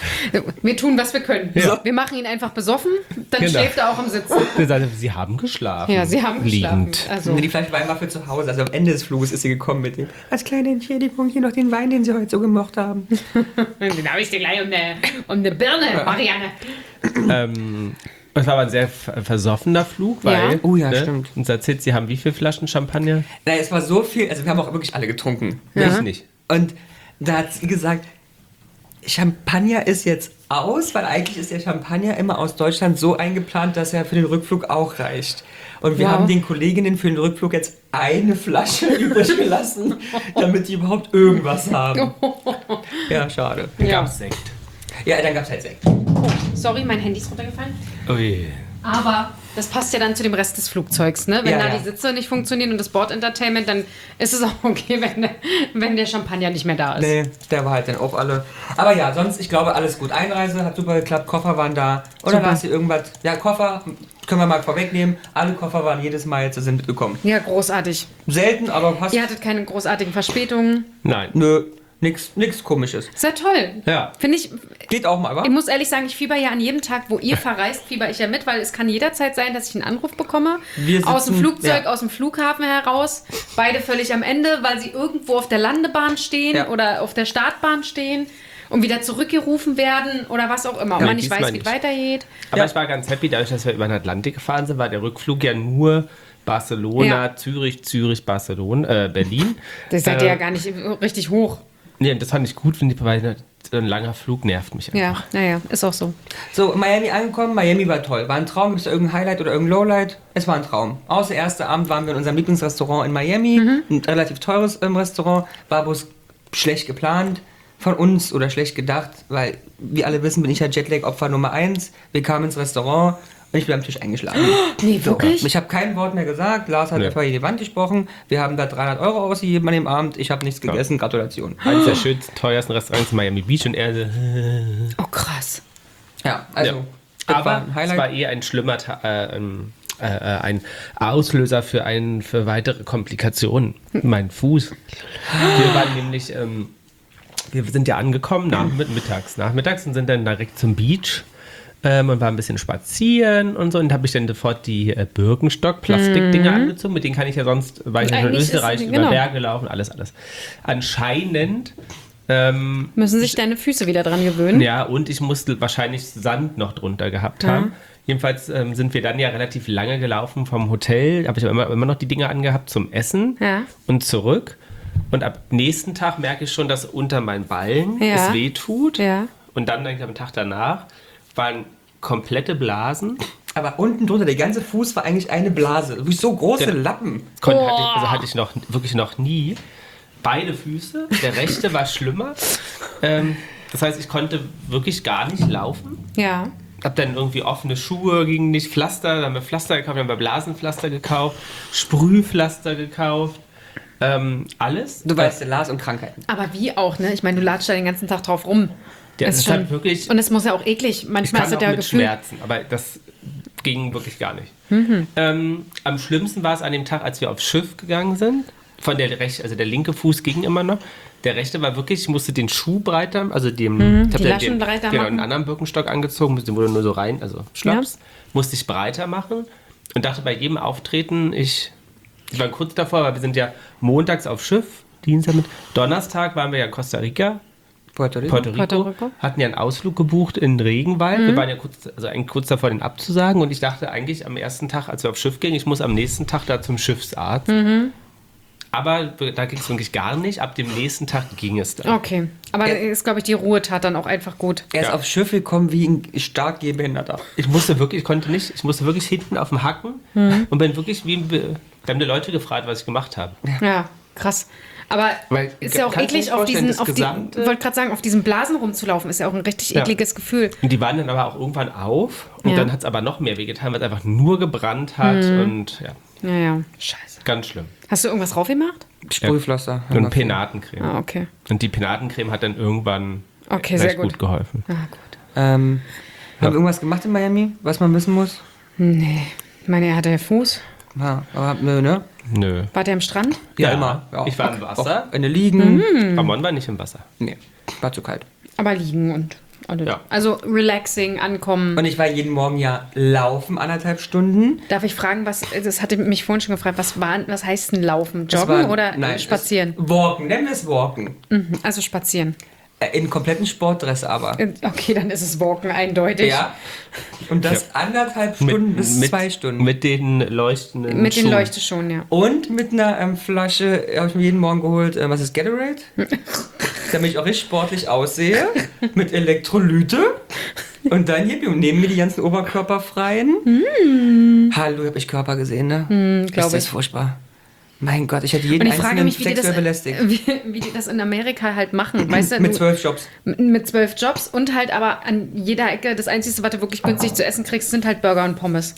Wir tun, was wir können. Ja. Wir machen ihn einfach besoffen, dann Genau. schläft er auch im Sitzen. Sie sagte, sie haben geschlafen. Ja, sie haben geschlafen. Liegend. Also, Nee, die Flasche Wein war für zu Hause. Also am Ende des Fluges ist sie gekommen mit dem. Als kleine Entschädigung hier noch den Wein, den sie heute so gemocht haben. den habe ich dir gleich um eine, um eine Birne, Marianne. Ähm, es war aber ein sehr ver- versoffener Flug, weil. Ja. Oh ja, stimmt. Und erzählt, sie haben wie viele Flaschen Champagner? Nein, es war so viel. Also wir haben auch wirklich alle getrunken. Ich nicht. Und da hat sie gesagt, Champagner ist jetzt aus, weil eigentlich ist der Champagner immer aus Deutschland so eingeplant, dass er für den Rückflug auch reicht. Und wir Wow. haben den Kolleginnen für den Rückflug jetzt eine Flasche übrig gelassen, damit die überhaupt irgendwas haben. Ja, schade. Dann Ja. gab's Sekt. Ja, dann gab es halt Sekt. Sorry, mein Handy ist runtergefallen. Ui. Aber das passt ja dann zu dem Rest des Flugzeugs, ne? Wenn Ja, da ja. die Sitze nicht funktionieren und das Bord-Entertainment, dann ist es auch okay, wenn, der- wenn der Champagner nicht mehr da ist. Nee, der war halt dann auch alle. Aber ja, sonst, ich glaube, alles gut. Einreise hat super geklappt, Koffer waren da. Oder Super. war es hier irgendwas? Ja, Koffer können wir mal vorwegnehmen. Alle Koffer waren jedes Mal jetzt sind mitgekommen. Ja, großartig. Selten, aber passt. Ihr hattet keine großartigen Verspätungen. Nein. Nö, nix, nix Komisches. Ist ja toll. Ja. Finde ich, Geht auch mal, wa? ich muss ehrlich sagen, ich fieber ja an jedem Tag, wo ihr verreist, fieber ich ja mit, weil es kann jederzeit sein, dass ich einen Anruf bekomme. Wir sitzen- aus dem Flugzeug, ja. aus dem Flughafen heraus. Beide völlig am Ende, weil sie irgendwo auf der Landebahn stehen Ja. oder auf der Startbahn stehen und wieder zurückgerufen werden oder was auch immer. Und Ja, man nicht diesmal weiß, wie es nicht. weitergeht. Aber Ja. ich war ganz happy, dadurch, dass wir über den Atlantik gefahren sind, war der Rückflug ja nur Barcelona, Ja. Zürich, Zürich, Barcelona, äh, Berlin. Das seid äh, ihr ja gar nicht richtig hoch. Nee, das fand ich gut, weil so ein langer Flug nervt mich Ja, einfach. naja, ist auch so. So, in Miami angekommen. Miami war toll. War ein Traum. Gibt es da irgendein Highlight oder irgendein Lowlight? Es war ein Traum. Außer erster Abend waren wir in unserem Lieblingsrestaurant in Miami. Ein relativ teures ähm, Restaurant. War bloß schlecht geplant von uns oder schlecht gedacht, weil wir alle wissen, bin ich ja Jetlag-Opfer Nummer eins. Wir kamen ins Restaurant und ich bin am Tisch eingeschlafen. Nee, wirklich? Ich habe kein Wort mehr gesagt. Lars hat Nee. etwa in die Wand gesprochen. Wir haben da dreihundert Euro ausgegeben an dem Abend. Ich habe nichts gegessen. Gratulation. Eines der schönsten, teuersten Restaurants in Miami Beach und er so, Oh, krass. Ja, also Ja. das aber war ein es Highlight. war eher ein schlimmer Ta äh, ähm, äh, äh, ein Auslöser für, ein, für weitere Komplikationen. Mein Fuß. Wir waren nämlich, ähm, wir sind ja angekommen nach, mit, mittags. Nachmittags und sind dann direkt zum Beach ähm, und waren ein bisschen spazieren und so. Und habe ich dann sofort die äh, Birkenstock-Plastikdinger angezogen. Mit denen kann ich ja sonst, weil ich ja schon in Eigentlich ist- Österreich genau. über Berge laufen, alles, alles. Anscheinend ähm, Müssen sich deine Füße wieder dran gewöhnen? ja, und ich musste wahrscheinlich Sand noch drunter gehabt haben. Jedenfalls ähm, sind wir dann ja relativ lange gelaufen vom Hotel. Habe ich aber immer, immer noch die Dinge angehabt zum Essen Ja. und zurück. Und ab nächsten Tag merke ich schon, dass unter meinen Ballen Ja. es weh tut. Ja. Und dann denke ich am Tag danach waren komplette Blasen. Aber unten drunter, der ganze Fuß war eigentlich eine Blase. Wirklich so große Ja. Lappen. Kon Oh. hatte ich, also hatte ich noch wirklich noch nie. Beide Füße. Der rechte war schlimmer. Ähm, das heißt, ich konnte wirklich gar nicht laufen. Ja. Hab dann irgendwie offene Schuhe, ging nicht Pflaster, dann haben wir Pflaster gekauft, dann haben wir Blasenpflaster gekauft, Sprühpflaster gekauft, ähm, alles. Du weißt ja, Lars und Krankheiten. Aber wie auch, ne? Ich meine, du latschst da den ganzen Tag drauf rum. Ja, Das das ist schon, hat wirklich, und es muss ja auch eklig. ich Manchmal kann ist auch das ja mit Gefühl. Schmerzen, aber das ging wirklich gar nicht. Mhm. Ähm, am schlimmsten war es an dem Tag, als wir aufs Schiff gegangen sind. Von der rechte, also der linke Fuß ging immer noch. Der rechte war wirklich, ich musste den Schuh breiter, also dem, ich hab die dann Laschen den, breiter genau, machen. einen anderen Birkenstock angezogen, den wurde nur so rein, also Schnaps, musste ich breiter machen und dachte bei jedem Auftreten, ich, ich war kurz davor, weil wir sind ja montags auf Schiff, Dienstag mit, Donnerstag waren wir ja in Costa Rica, Puerto Rico. Puerto Rico, Puerto Rico. hatten ja einen Ausflug gebucht in den Regenwald. Wir waren ja kurz, also eigentlich kurz davor, den abzusagen. Und ich dachte eigentlich am ersten Tag, als wir aufs Schiff gingen, ich muss am nächsten Tag da zum Schiffsarzt. Aber da ging es wirklich gar nicht. Ab dem nächsten Tag ging es dann. Okay. Aber Ja. ist, glaube ich, die Ruhe tat dann auch einfach gut. Er ist Ja. aufs Schiff gekommen wie ein stark Gehbehinderter. Ich musste wirklich, ich konnte nicht, ich musste wirklich hinten auf dem Hacken und bin wirklich wie, wir haben die Leute gefragt, was ich gemacht habe. Ja, krass. Aber Weil, ist ja auch kannst du dir eklig, auf vorstellen, diesen, das auf die, gesamte- wollte gerade sagen, auf diesen Blasen rumzulaufen, ist ja auch ein richtig Ja. ekliges Gefühl. Und die waren dann aber auch irgendwann auf und Ja. dann hat es aber noch mehr wehgetan, weil es einfach nur gebrannt hat und ja, Naja, scheiße. ganz schlimm. Hast du irgendwas drauf gemacht? Sprühpflaster. Und Penatencreme. Ah, okay. Und die Penatencreme hat dann irgendwann Okay, recht sehr gut. gut geholfen. Ah, gut. Ähm, haben wir irgendwas gemacht in Miami, was man wissen muss? Nee. Ich meine, er hatte ja Fuß. Ja, aber nö, ne? Nö. War der am Strand? Ja, Ja, immer. Ja, ich war im auch- Wasser. Auch in der Liegen. Ramon war nicht im Wasser. Nee, war zu kalt. Aber liegen und alles. Ja. Also relaxing, ankommen. Und ich war jeden Morgen ja laufen, anderthalb Stunden. Darf ich fragen, was, das hatte mich vorhin schon gefragt, was, war, was heißt denn laufen? Es Joggen war- oder nein, spazieren? Es, walken, nennen wir es Walken. Mhm, also spazieren. Äh, In kompletten Sportdress aber. Äh, Okay, dann ist es Walken eindeutig. Ja. Und das anderthalb Stunden bis mit, zwei Stunden. Mit den leuchtenden Mit den Schuhen. Leuchteschuhen, ja. Und mit einer ähm, Flasche, habe ich mir jeden Morgen geholt, äh, was ist Gatorade? Damit ich auch richtig sportlich aussehe. Mit Elektrolyte. Und dann hier neben mir die ganzen Oberkörperfreien. Hallo, hab ich Körper gesehen, ne? glaub ist das ich. furchtbar. Mein Gott, ich hätte jeden Und ich frage einzelnen mich, wie die, das, sexuell belästigt. wie, wie die das in Amerika halt machen. Weißt du, Mit du- zwölf Jobs. M- Mit zwölf Jobs und halt aber an jeder Ecke, das Einzige, was du wirklich günstig zu essen kriegst, sind halt Burger und Pommes.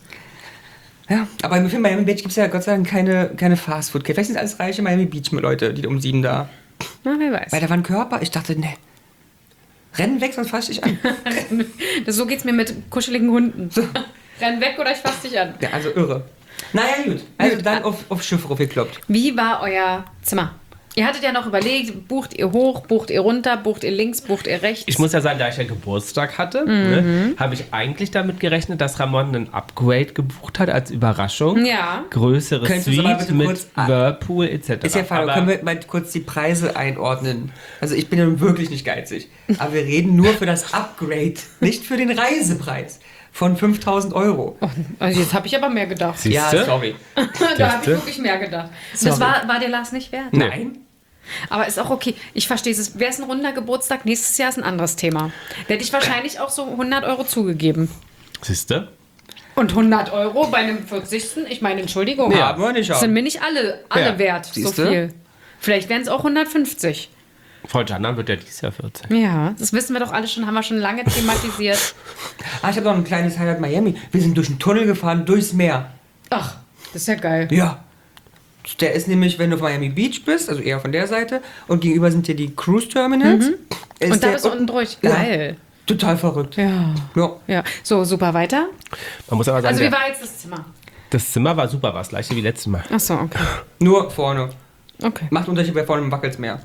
Ja, aber im Film Miami Beach gibt es ja Gott sei Dank keine, keine Fastfood-Kette. Vielleicht sind alles reiche Miami Beach-Leute, die um sieben da. Na, wer weiß. Weil da waren Körper, ich dachte, ne. Rennen weg, sonst fass ich an. Das, so geht's mir mit kuscheligen Hunden. Renn weg oder ich fass dich an. Ja, also irre. Naja, gut. Also dann auf, auf Schiff raufgekloppt. Wie war euer Zimmer? Ihr hattet ja noch überlegt, bucht ihr hoch, bucht ihr runter, bucht ihr links, bucht ihr rechts? Ich muss ja sagen, da ich ja Geburtstag hatte, ne, habe ich eigentlich damit gerechnet, dass Ramon ein Upgrade gebucht hat als Überraschung. Ja. Größere Könntest du's aber Suite bitte mit kurz an- Whirlpool et cetera. Ist ja Fall, Aber können wir mal kurz die Preise einordnen. Also ich bin ja wirklich nicht geizig. Aber wir reden nur für das Upgrade, nicht für den Reisepreis von fünftausend Euro. Oh, also jetzt habe ich aber mehr gedacht. Siehste? Ja, sorry. Da habe ich wirklich mehr gedacht. Das Sorry. war, war dir Lars nicht wert. Nein. Aber ist auch okay. Ich verstehe es. Wäre es ein runder Geburtstag, nächstes Jahr ist ein anderes Thema. Da hätte ich wahrscheinlich auch so hundert Euro zugegeben. Siehste? Und hundert Euro bei einem vierzigsten Ich meine, Entschuldigung. Nee, haben wir nicht Das auch. sind mir nicht alle, alle Ja. wert, so Siehste? viel. Vielleicht wären es auch hundertfünfzig. Frau Gianna wird ja dieses Jahr vierzig. Ja, das wissen wir doch alle schon, haben wir schon lange thematisiert. Ah, ich habe noch ein kleines Highlight Miami. Wir sind durch einen Tunnel gefahren, durchs Meer. Ach, das ist ja geil. Ja. Der ist nämlich, wenn du auf Miami Beach bist, also eher von der Seite, und gegenüber sind hier die Cruise Terminals. Ist Und da der bist du unten durch. Ja. Geil. Total verrückt. Ja. Ja. Ja. So, super weiter. Man muss aber sagen, Also, wie der, war jetzt das Zimmer? das Zimmer war super, war das gleiche wie letztes Mal. Ach so, okay. Nur vorne. Okay. Macht Unterschied, bei vorne wackelt's mehr.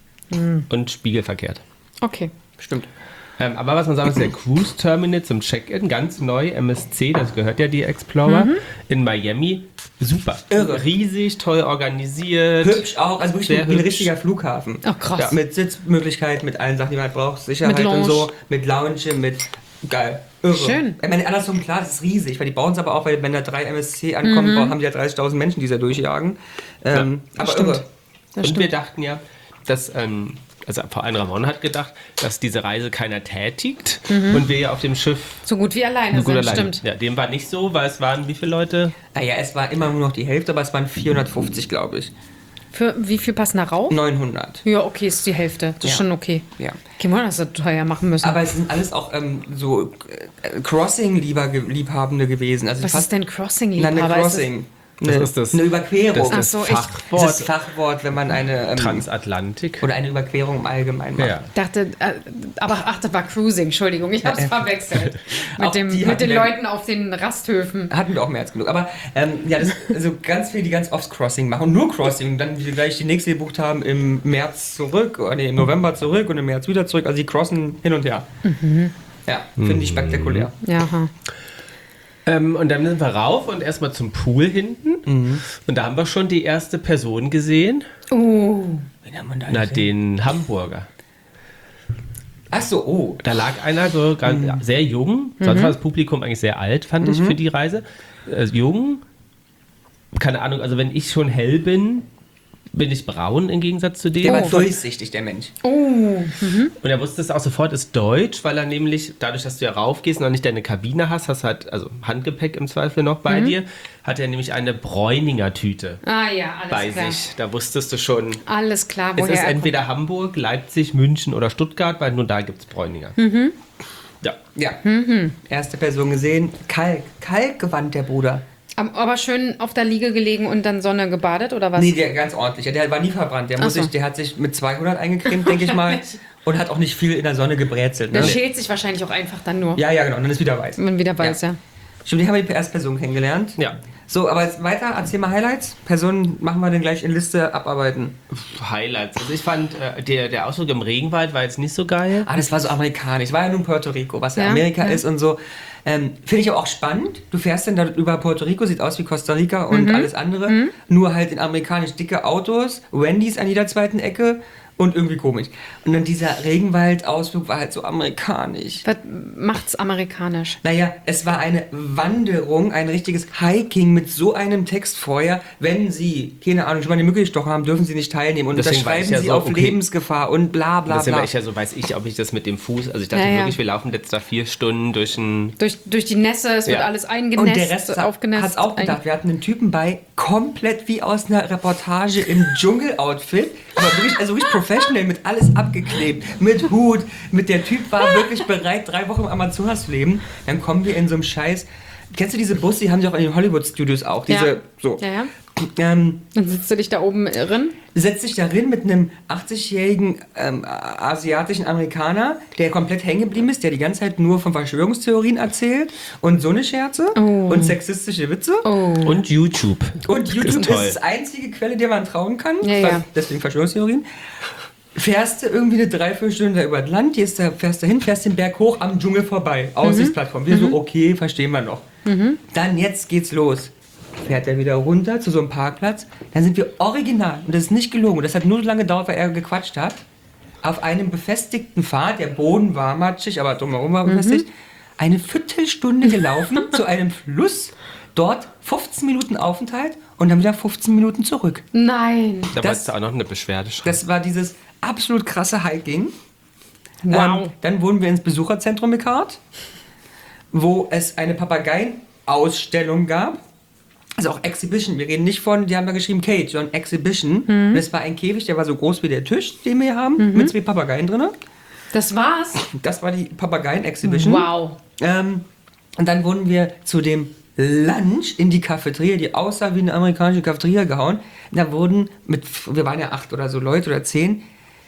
Und spiegelverkehrt. Okay. Stimmt. Ähm, aber was man sagen muss, der Cruise Terminal zum Check-in, ganz neu, M S C, das gehört ja die Explorer, in Miami, super. Irre. Riesig, toll organisiert. Hübsch auch, also wirklich Sehr wie ein hübsch. richtiger Flughafen. Ach, krass. Ja, mit Sitzmöglichkeiten, mit allen Sachen, die man halt braucht, Sicherheit Mit und Lounge. so, mit Lounge, mit geil. Irre. Schön. Ich meine, andersrum, klar, das ist riesig, weil die bauen es aber auch, weil wenn da drei M S C ankommen, haben die ja dreißigtausend Menschen, die sie da durchjagen. Ähm, aber stimmt. irre. Das Und wir dachten ja, dass, ähm, also vor allem Ramon hat gedacht, dass diese Reise keiner tätigt und wir ja auf dem Schiff So gut wie alleine nur gut sind, allein. stimmt. Ja, dem war nicht so, weil es waren wie viele Leute? Naja, es war immer nur noch die Hälfte, aber es waren vierhundertfünfzig, glaube ich. Für wie viel passen da rauf? neunhundert. Ja, okay, ist die Hälfte. Das ist Ja. schon okay. Ja. Kein Wunder, dass sie teuer machen müssen. Aber es sind alles auch ähm, so äh, Crossing-Liebhabende gewesen. Also Was fast ist denn Na, eine Crossing-Liebhaber? Crossing. Das Eine, ist das- eine Überquerung. Ach das so, ich Fachwort Das Fachwort, wenn man eine ähm, Transatlantik. oder eine Überquerung im Allgemeinen macht. Ja. dachte, äh, aber ach, das war Cruising, Entschuldigung, ich hab's Äh, verwechselt. auch Mit, dem, die mit hatten den wir- Leuten auf den Rasthöfen. Hatten wir auch mehr als genug. Aber ähm, ja, das, also ganz viele, die ganz oft Crossing machen. Und nur Crossing. Und dann die gleich die nächste gebucht haben im März zurück, oder nee, im November zurück und im März wieder zurück. Also die crossen hin und her. Ja, finde ich spektakulär. Ja, ha. Ähm, und dann sind wir rauf und erstmal zum Pool hinten. Und da haben wir schon die erste Person gesehen. Oh, Wen haben wir da Na, gesehen? den Hamburger. Ach so, oh. Da lag einer so ganz, ja, sehr jung. Sonst war das Publikum eigentlich sehr alt, fand ich, für die Reise. Äh, jung. Keine Ahnung, also wenn ich schon hell bin, bin ich braun im Gegensatz zu dem. Der war Oh. durchsichtig, der Mensch. oh. Und er wusste es auch sofort, ist deutsch, weil er nämlich, dadurch, dass du ja raufgehst und noch nicht deine Kabine hast, hast halt, also Handgepäck im Zweifel noch bei dir, hat er nämlich eine Bräuninger Tüte Ah ja, alles bei klar. sich. Da wusstest du schon, Alles klar, es woher ist er entweder Hamburg, Leipzig, München oder Stuttgart, weil nur da gibt es Bräuninger. Ja. Ja. Erste Person gesehen. Kalk. Kalkgewand, der Bruder. kommt. Aber schön auf der Liege gelegen und dann Sonne gebadet, oder was? Nee, der ganz ordentlich. Der war nie verbrannt. Der, muss Ach so. sich, der hat sich mit zweihundert eingecremt, denke ich mal. Und hat auch nicht viel in der Sonne gebrätselt. Ne? Der schält sich wahrscheinlich auch einfach dann nur, Ja, ja, genau. Und dann ist wieder weiß. wenn man wieder weiß, ja. Stimmt, die haben wir die erste Person kennengelernt. Ja. So, aber jetzt weiter, erzähl mal Highlights. Personen machen wir dann gleich in Liste abarbeiten. Highlights. Also ich fand, äh, der, der Ausflug im Regenwald war jetzt nicht so geil. Ah, das war so amerikanisch. War ja nun Puerto Rico, was ja, Ja, Amerika ja. ist und so. Ähm, Finde ich aber auch spannend. Du fährst dann da über Puerto Rico, sieht aus wie Costa Rica und Mhm. alles andere. Nur halt in amerikanisch dicke Autos, Wendy's an jeder zweiten Ecke und irgendwie komisch. Und dann dieser Regenwaldausflug war halt so amerikanisch. Was macht's amerikanisch? Naja, es war eine Wanderung, ein richtiges Hiking mit so einem Text vorher. Wenn Sie, keine Ahnung, schon mal eine Mücke gestochen haben, dürfen Sie nicht teilnehmen. Und Deswegen unterschreiben weiß ich ja Sie so, auf okay. Lebensgefahr und bla bla Deswegen bla. war ich ja so, weiß ich, ob ich das mit dem Fuß, also ich dachte Ja, ja. wirklich, wir laufen jetzt da vier Stunden durch ein... Durch, durch die Nässe, es wird Ja. alles eingenässt, Und der Rest hat aufgenässt. es auch gedacht. Wir hatten einen Typen bei, komplett wie aus einer Reportage im Dschungel-Outfit. Aber wirklich, also wirklich professional, mit alles abgeklebt, mit Hut. Mit der Typ war wirklich bereit, drei Wochen im Amazonas zu leben. Dann kommen wir in so einem Scheiß. Kennst du diese Busse, die haben sie auch in den Hollywood-Studios auch. Diese, Ja. so. Ja, ja. Ähm, Dann sitzt du dich da oben drin. setzt sich darin mit einem achtzigjährigen ähm, asiatischen Amerikaner, der komplett hängen geblieben ist, der die ganze Zeit nur von Verschwörungstheorien erzählt und so eine Scherze Oh. und sexistische Witze. Und YouTube. Und YouTube ist, toll. die einzige Quelle, der man trauen kann. Ja, ja. Deswegen Verschwörungstheorien. Fährst du irgendwie eine Dreiviertelstunde über das Land, gehst da, fährst da hin, fährst den Berg hoch am Dschungel vorbei. Aussichtsplattform. Wir so, okay, verstehen wir noch. Dann jetzt geht's los. Fährt er wieder runter zu so einem Parkplatz. Dann sind wir original, und das ist nicht gelogen, und das hat nur so lange gedauert, weil er gequatscht hat, auf einem befestigten Pfad, der Boden war matschig, aber drumherum war befestigt, eine Viertelstunde gelaufen zu einem Fluss, dort fünfzehn Minuten Aufenthalt und dann wieder fünfzehn Minuten zurück. Nein. Da Das- wolltest du auch noch eine Beschwerde schreiben. Das war dieses absolut krasse Hiking. Wow. Ähm, dann wurden wir ins Besucherzentrum gekarrt, wo es eine Papageien-Ausstellung gab. Also auch Exhibition. Wir reden nicht von, die haben da geschrieben Cage, sondern Exhibition. Mhm. Und es war ein Käfig, der war so groß wie der Tisch, den wir hier haben, mit zwei Papageien drin. Das war's. Das war die Papageien-Exhibition. Wow. Ähm, und dann wurden wir zu dem Lunch in die Cafeteria, die aussah wie eine amerikanische Cafeteria, gehauen. Da wurden mit, wir waren ja acht oder so Leute oder zehn,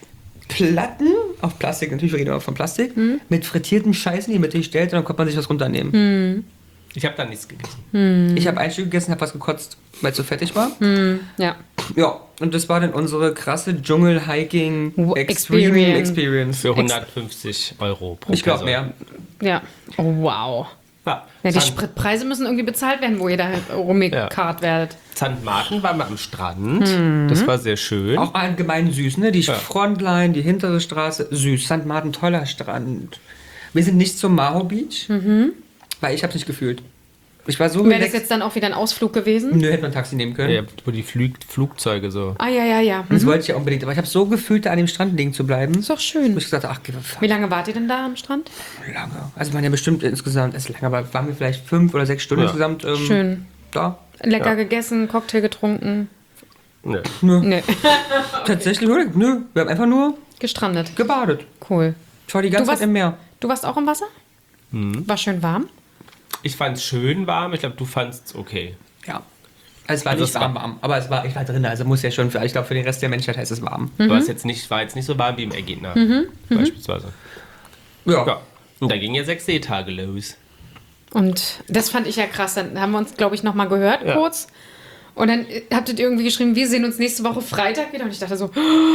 Platten auf Plastik, natürlich wir reden immer von Plastik, mit frittiertem Scheiß in die Mitte gestellt und dann konnte man sich was runternehmen. Ich habe da nichts gegessen. Ich habe ein Stück gegessen, habe was gekotzt, weil es so fettig war. Ja. Ja, und das war dann unsere krasse Dschungel-Hiking Wo- Extreme Experience. Experience. Für hundertfünfzig Euro pro Ich glaube Person. mehr. Ja. Oh, wow. Ja. Ja, die San- Spritpreise müssen irgendwie bezahlt werden, wo ihr da rumgekarrt werdet. Sankt Martin waren wir am Strand. Das war sehr schön. Auch allgemein süß, ne? Die Ja. Frontline, die hintere Straße, süß. Sankt Martin, toller Strand. Wir sind nicht zum Maho Beach, weil ich habe es nicht gefühlt. Ich war so Wäre das relaxed. jetzt dann auch wieder ein Ausflug gewesen? Nö, hätte man ein Taxi nehmen können. Ja, wo die Flüg Flugzeuge so. Ah, ja, ja, ja. Das wollte ich ja unbedingt. Aber ich habe so gefühlt, da an dem Strand liegen zu bleiben. Ist doch schön. Und ich gesagt, ach, geh fuck, Wie lange wart ihr denn da am Strand? lange. Also waren ja bestimmt insgesamt, ist lange, aber waren wir vielleicht fünf oder sechs Stunden Ja. insgesamt ähm, Schön. da. Lecker Ja. gegessen, Cocktail getrunken. Nö. Nö. Nee, Tatsächlich, oder? Nö. Wir haben einfach nur gestrandet. gebadet. Cool. Ich war die ganze Du warst- Zeit im Meer. Du warst auch im Wasser? Mhm. War schön warm? Ich fand es schön warm. Ich glaube, du fandest es okay. Ja. Also es war Also nicht es war- warm, warm, aber es war, ich war drin, also muss ja schon, für, ich glaube für den Rest der Menschheit heißt es warm. Du warst jetzt nicht, war jetzt nicht so warm wie im Ägina beispielsweise. Ja. Ja. Und da gingen ja sechs Seetage los. Und das fand ich ja krass. Dann haben wir uns, glaube ich, nochmal gehört Ja. kurz. Und dann äh, habt ihr irgendwie geschrieben, wir sehen uns nächste Woche Freitag wieder. Und ich dachte so,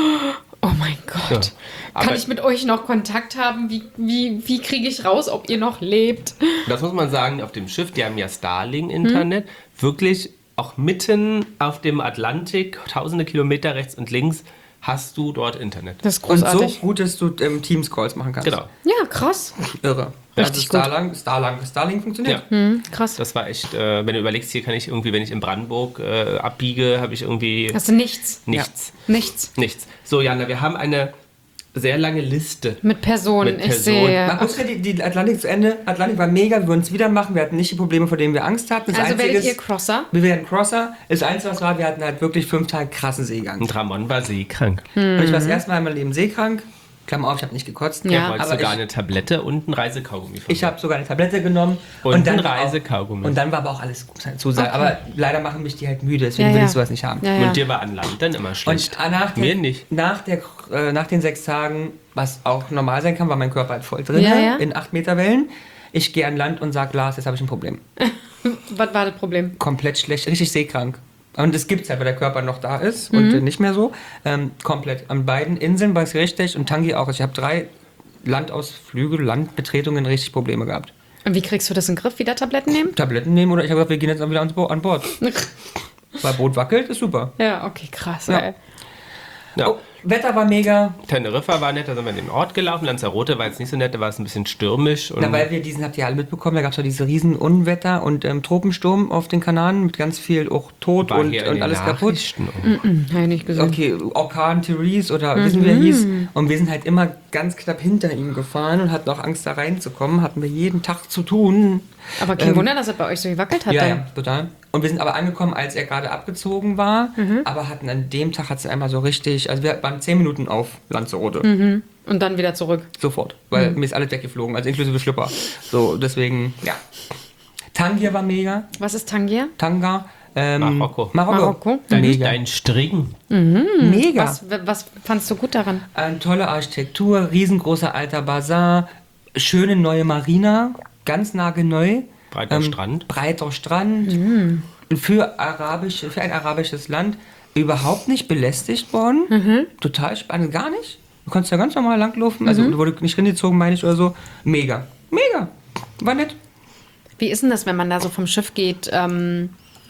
oh mein Gott. Ja. Aber- Kann ich mit euch noch Kontakt haben? Wie, wie, wie kriege ich raus, ob ihr noch lebt? Das muss man sagen, auf dem Schiff, die haben ja Starlink-Internet, wirklich auch mitten auf dem Atlantik, tausende Kilometer rechts und links, hast du dort Internet. Das ist Und so großartig. gut, dass du ähm, Teams-Calls machen kannst. Genau. Ja, krass. Irre. Richtig also Starlink, Starlink, Starlink funktioniert. Ja. Hm, krass. Das war echt, äh, wenn du überlegst, hier kann ich irgendwie, wenn ich in Brandenburg äh, abbiege, habe ich irgendwie Hast du nichts? nichts. Nichts. Nichts. So, Jana, wir haben eine sehr lange Liste. Mit Personen. Mit Ich Personen. sehe. Man muss ja die, die Atlantik zu Ende. Atlantik war mega, wir würden es wieder machen. Wir hatten nicht die Probleme, vor denen wir Angst hatten. Das Also Einzige werdet ihr ist, Crosser? wir werden Crosser. Das Einzige, was war, wir hatten halt wirklich fünf Tage krassen Seegang. Und Ramon war seekrank. Hm. Und ich war das erste Mal in meinem Leben seekrank. Klammer auf, ich habe nicht gekotzt. Ja. Er wollte aber sogar ich, eine Tablette und ein Reisekaugummi von ich mir. habe sogar eine Tablette genommen. Und dann ein war auch- Reisekaugummi. Und dann war aber auch alles gut dazu sagen. Okay. Aber leider machen mich die halt müde, deswegen Ja, will ja. ich sowas nicht haben. Ja, ja. Und dir war an Land dann immer schlecht. Und nach, Mir der, nicht. Nach, der, äh, nach den sechs Tagen, was auch normal sein kann, war mein Körper halt voll drin, Ja, ja. in acht Meter Wellen. Ich gehe an Land und sage, Lars, jetzt habe ich ein Problem. Was war das Problem? Komplett schlecht, richtig seekrank. Und das gibt es halt, weil der Körper noch da ist Mhm. und äh, nicht mehr so. Ähm, komplett. An beiden Inseln war es richtig und Tangi auch. Also ich habe drei Landausflüge, Landbetretungen richtig Probleme gehabt. Und wie kriegst du das in den Griff? Wieder Tabletten nehmen? Tabletten nehmen oder ich habe gesagt, wir gehen jetzt mal wieder ans Bo- an Bord. Weil Boot wackelt, ist super. Ja, okay, krass. Ja. Ey. Ja. Oh, Wetter war mega. Teneriffa war nett, da sind wir in den Ort gelaufen. Lanzarote war jetzt nicht so nett, da war es ein bisschen stürmisch. Und Na, weil wir diesen, habt ihr alle mitbekommen, da gab es ja diese riesen Unwetter und ähm, Tropensturm auf den Kanaren mit ganz viel auch Tod war und, hier in und den alles kaputt. Nachrichten. Hm, hab ich nicht gesehen. Okay, Orkan Therese oder wissen wir, wie er hieß. Und wir sind halt immer ganz knapp hinter ihm gefahren und hatten auch Angst, da reinzukommen. Hatten wir jeden Tag zu tun. Aber kein Ähm, Wunder, dass er bei euch so gewackelt hat. Ja, dann. ja, total. Und wir sind aber angekommen, als er gerade abgezogen war. Aber hatten an dem Tag hat es einmal so richtig, also wir waren zehn Minuten auf Lanzarote. Und dann wieder zurück. Sofort. Weil mir ist alles weggeflogen, also inklusive Schlüpper. So, deswegen, ja. Tangier war mega. Was ist Tangier? Tanga. Ähm, Marokko. Marokko. Marokko. Dein, Mega. dein String. Mega. Was, was fandst du gut daran? Eine tolle Architektur, riesengroßer alter Bazar, schöne neue Marina, ganz nagelneu. Breiter Strand. Breiter Strand. Für, arabisch, für ein arabisches Land überhaupt nicht belästigt worden. Total spannend, gar nicht. Du konntest ja ganz normal langlaufen, also du wurde nicht reingezogen, meine ich, oder so. Mega. Mega. War nett. Wie ist denn das, wenn man da so vom Schiff geht, ähm,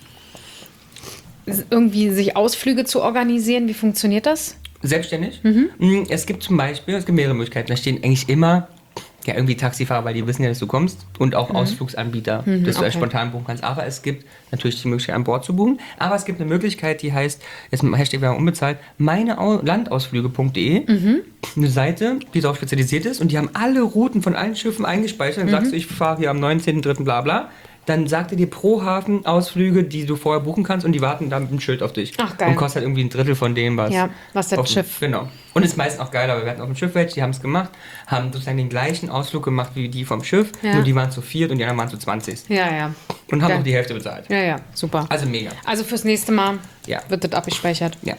irgendwie sich Ausflüge zu organisieren? Wie funktioniert das? Selbstständig. Mm, Es gibt zum Beispiel, es gibt mehrere Möglichkeiten. Da stehen eigentlich immer ja, irgendwie Taxifahrer, weil die wissen ja, dass du kommst. Und auch Ausflugsanbieter, dass du okay. spontan buchen kannst. Aber es gibt natürlich die Möglichkeit, an Bord zu buchen. Aber es gibt eine Möglichkeit, die heißt, jetzt Hashtag Werbung unbezahlt, meinelandausflüge punkt de. Eine Seite, die darauf spezialisiert ist. Und die haben alle Routen von allen Schiffen eingespeichert. Dann sagst du, ich fahre hier am neunzehnten dritten bla bla. Dann sagt er dir pro Hafen Ausflüge, die du vorher buchen kannst und die warten dann mit einem Schild auf dich. Ach, geil. Und kostet halt irgendwie ein Drittel von dem, was, Ja, was das auf dem- Schiff- Genau. Und ist meistens auch geil, aber wir hatten auf dem Schiff welche, die haben es gemacht, haben sozusagen den gleichen Ausflug gemacht wie die vom Schiff, Ja. nur die waren zu viert und die anderen waren zu zwanzig. Ja, ja. Und haben Geil. auch die Hälfte bezahlt. Ja, ja, super. Also mega. Also fürs nächste Mal Ja. wird das abgespeichert. Ja.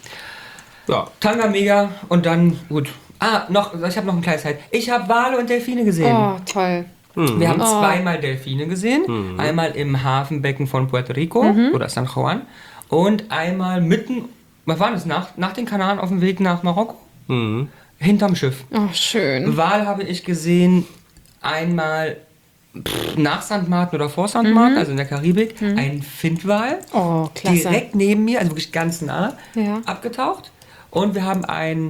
Ja. Tanga mega und dann, gut. Ah, noch, ich habe noch ein kleines Highlight. Ich habe Wale und Delfine gesehen. Oh, toll. Wir haben Oh. zweimal Delfine gesehen. Einmal im Hafenbecken von Puerto Rico Mhm. oder San Juan und einmal mitten, was war das, nach, nach den Kanaren auf dem Weg nach Marokko? Mhm. Hinterm Schiff. Oh, schön. Wal habe ich gesehen einmal pff, nach Sankt Martin oder vor Sankt Martin, also in der Karibik, ein Findwal. Mhm. Oh, klasse. Direkt neben mir, also wirklich ganz nah, Ja. abgetaucht. Und wir haben einen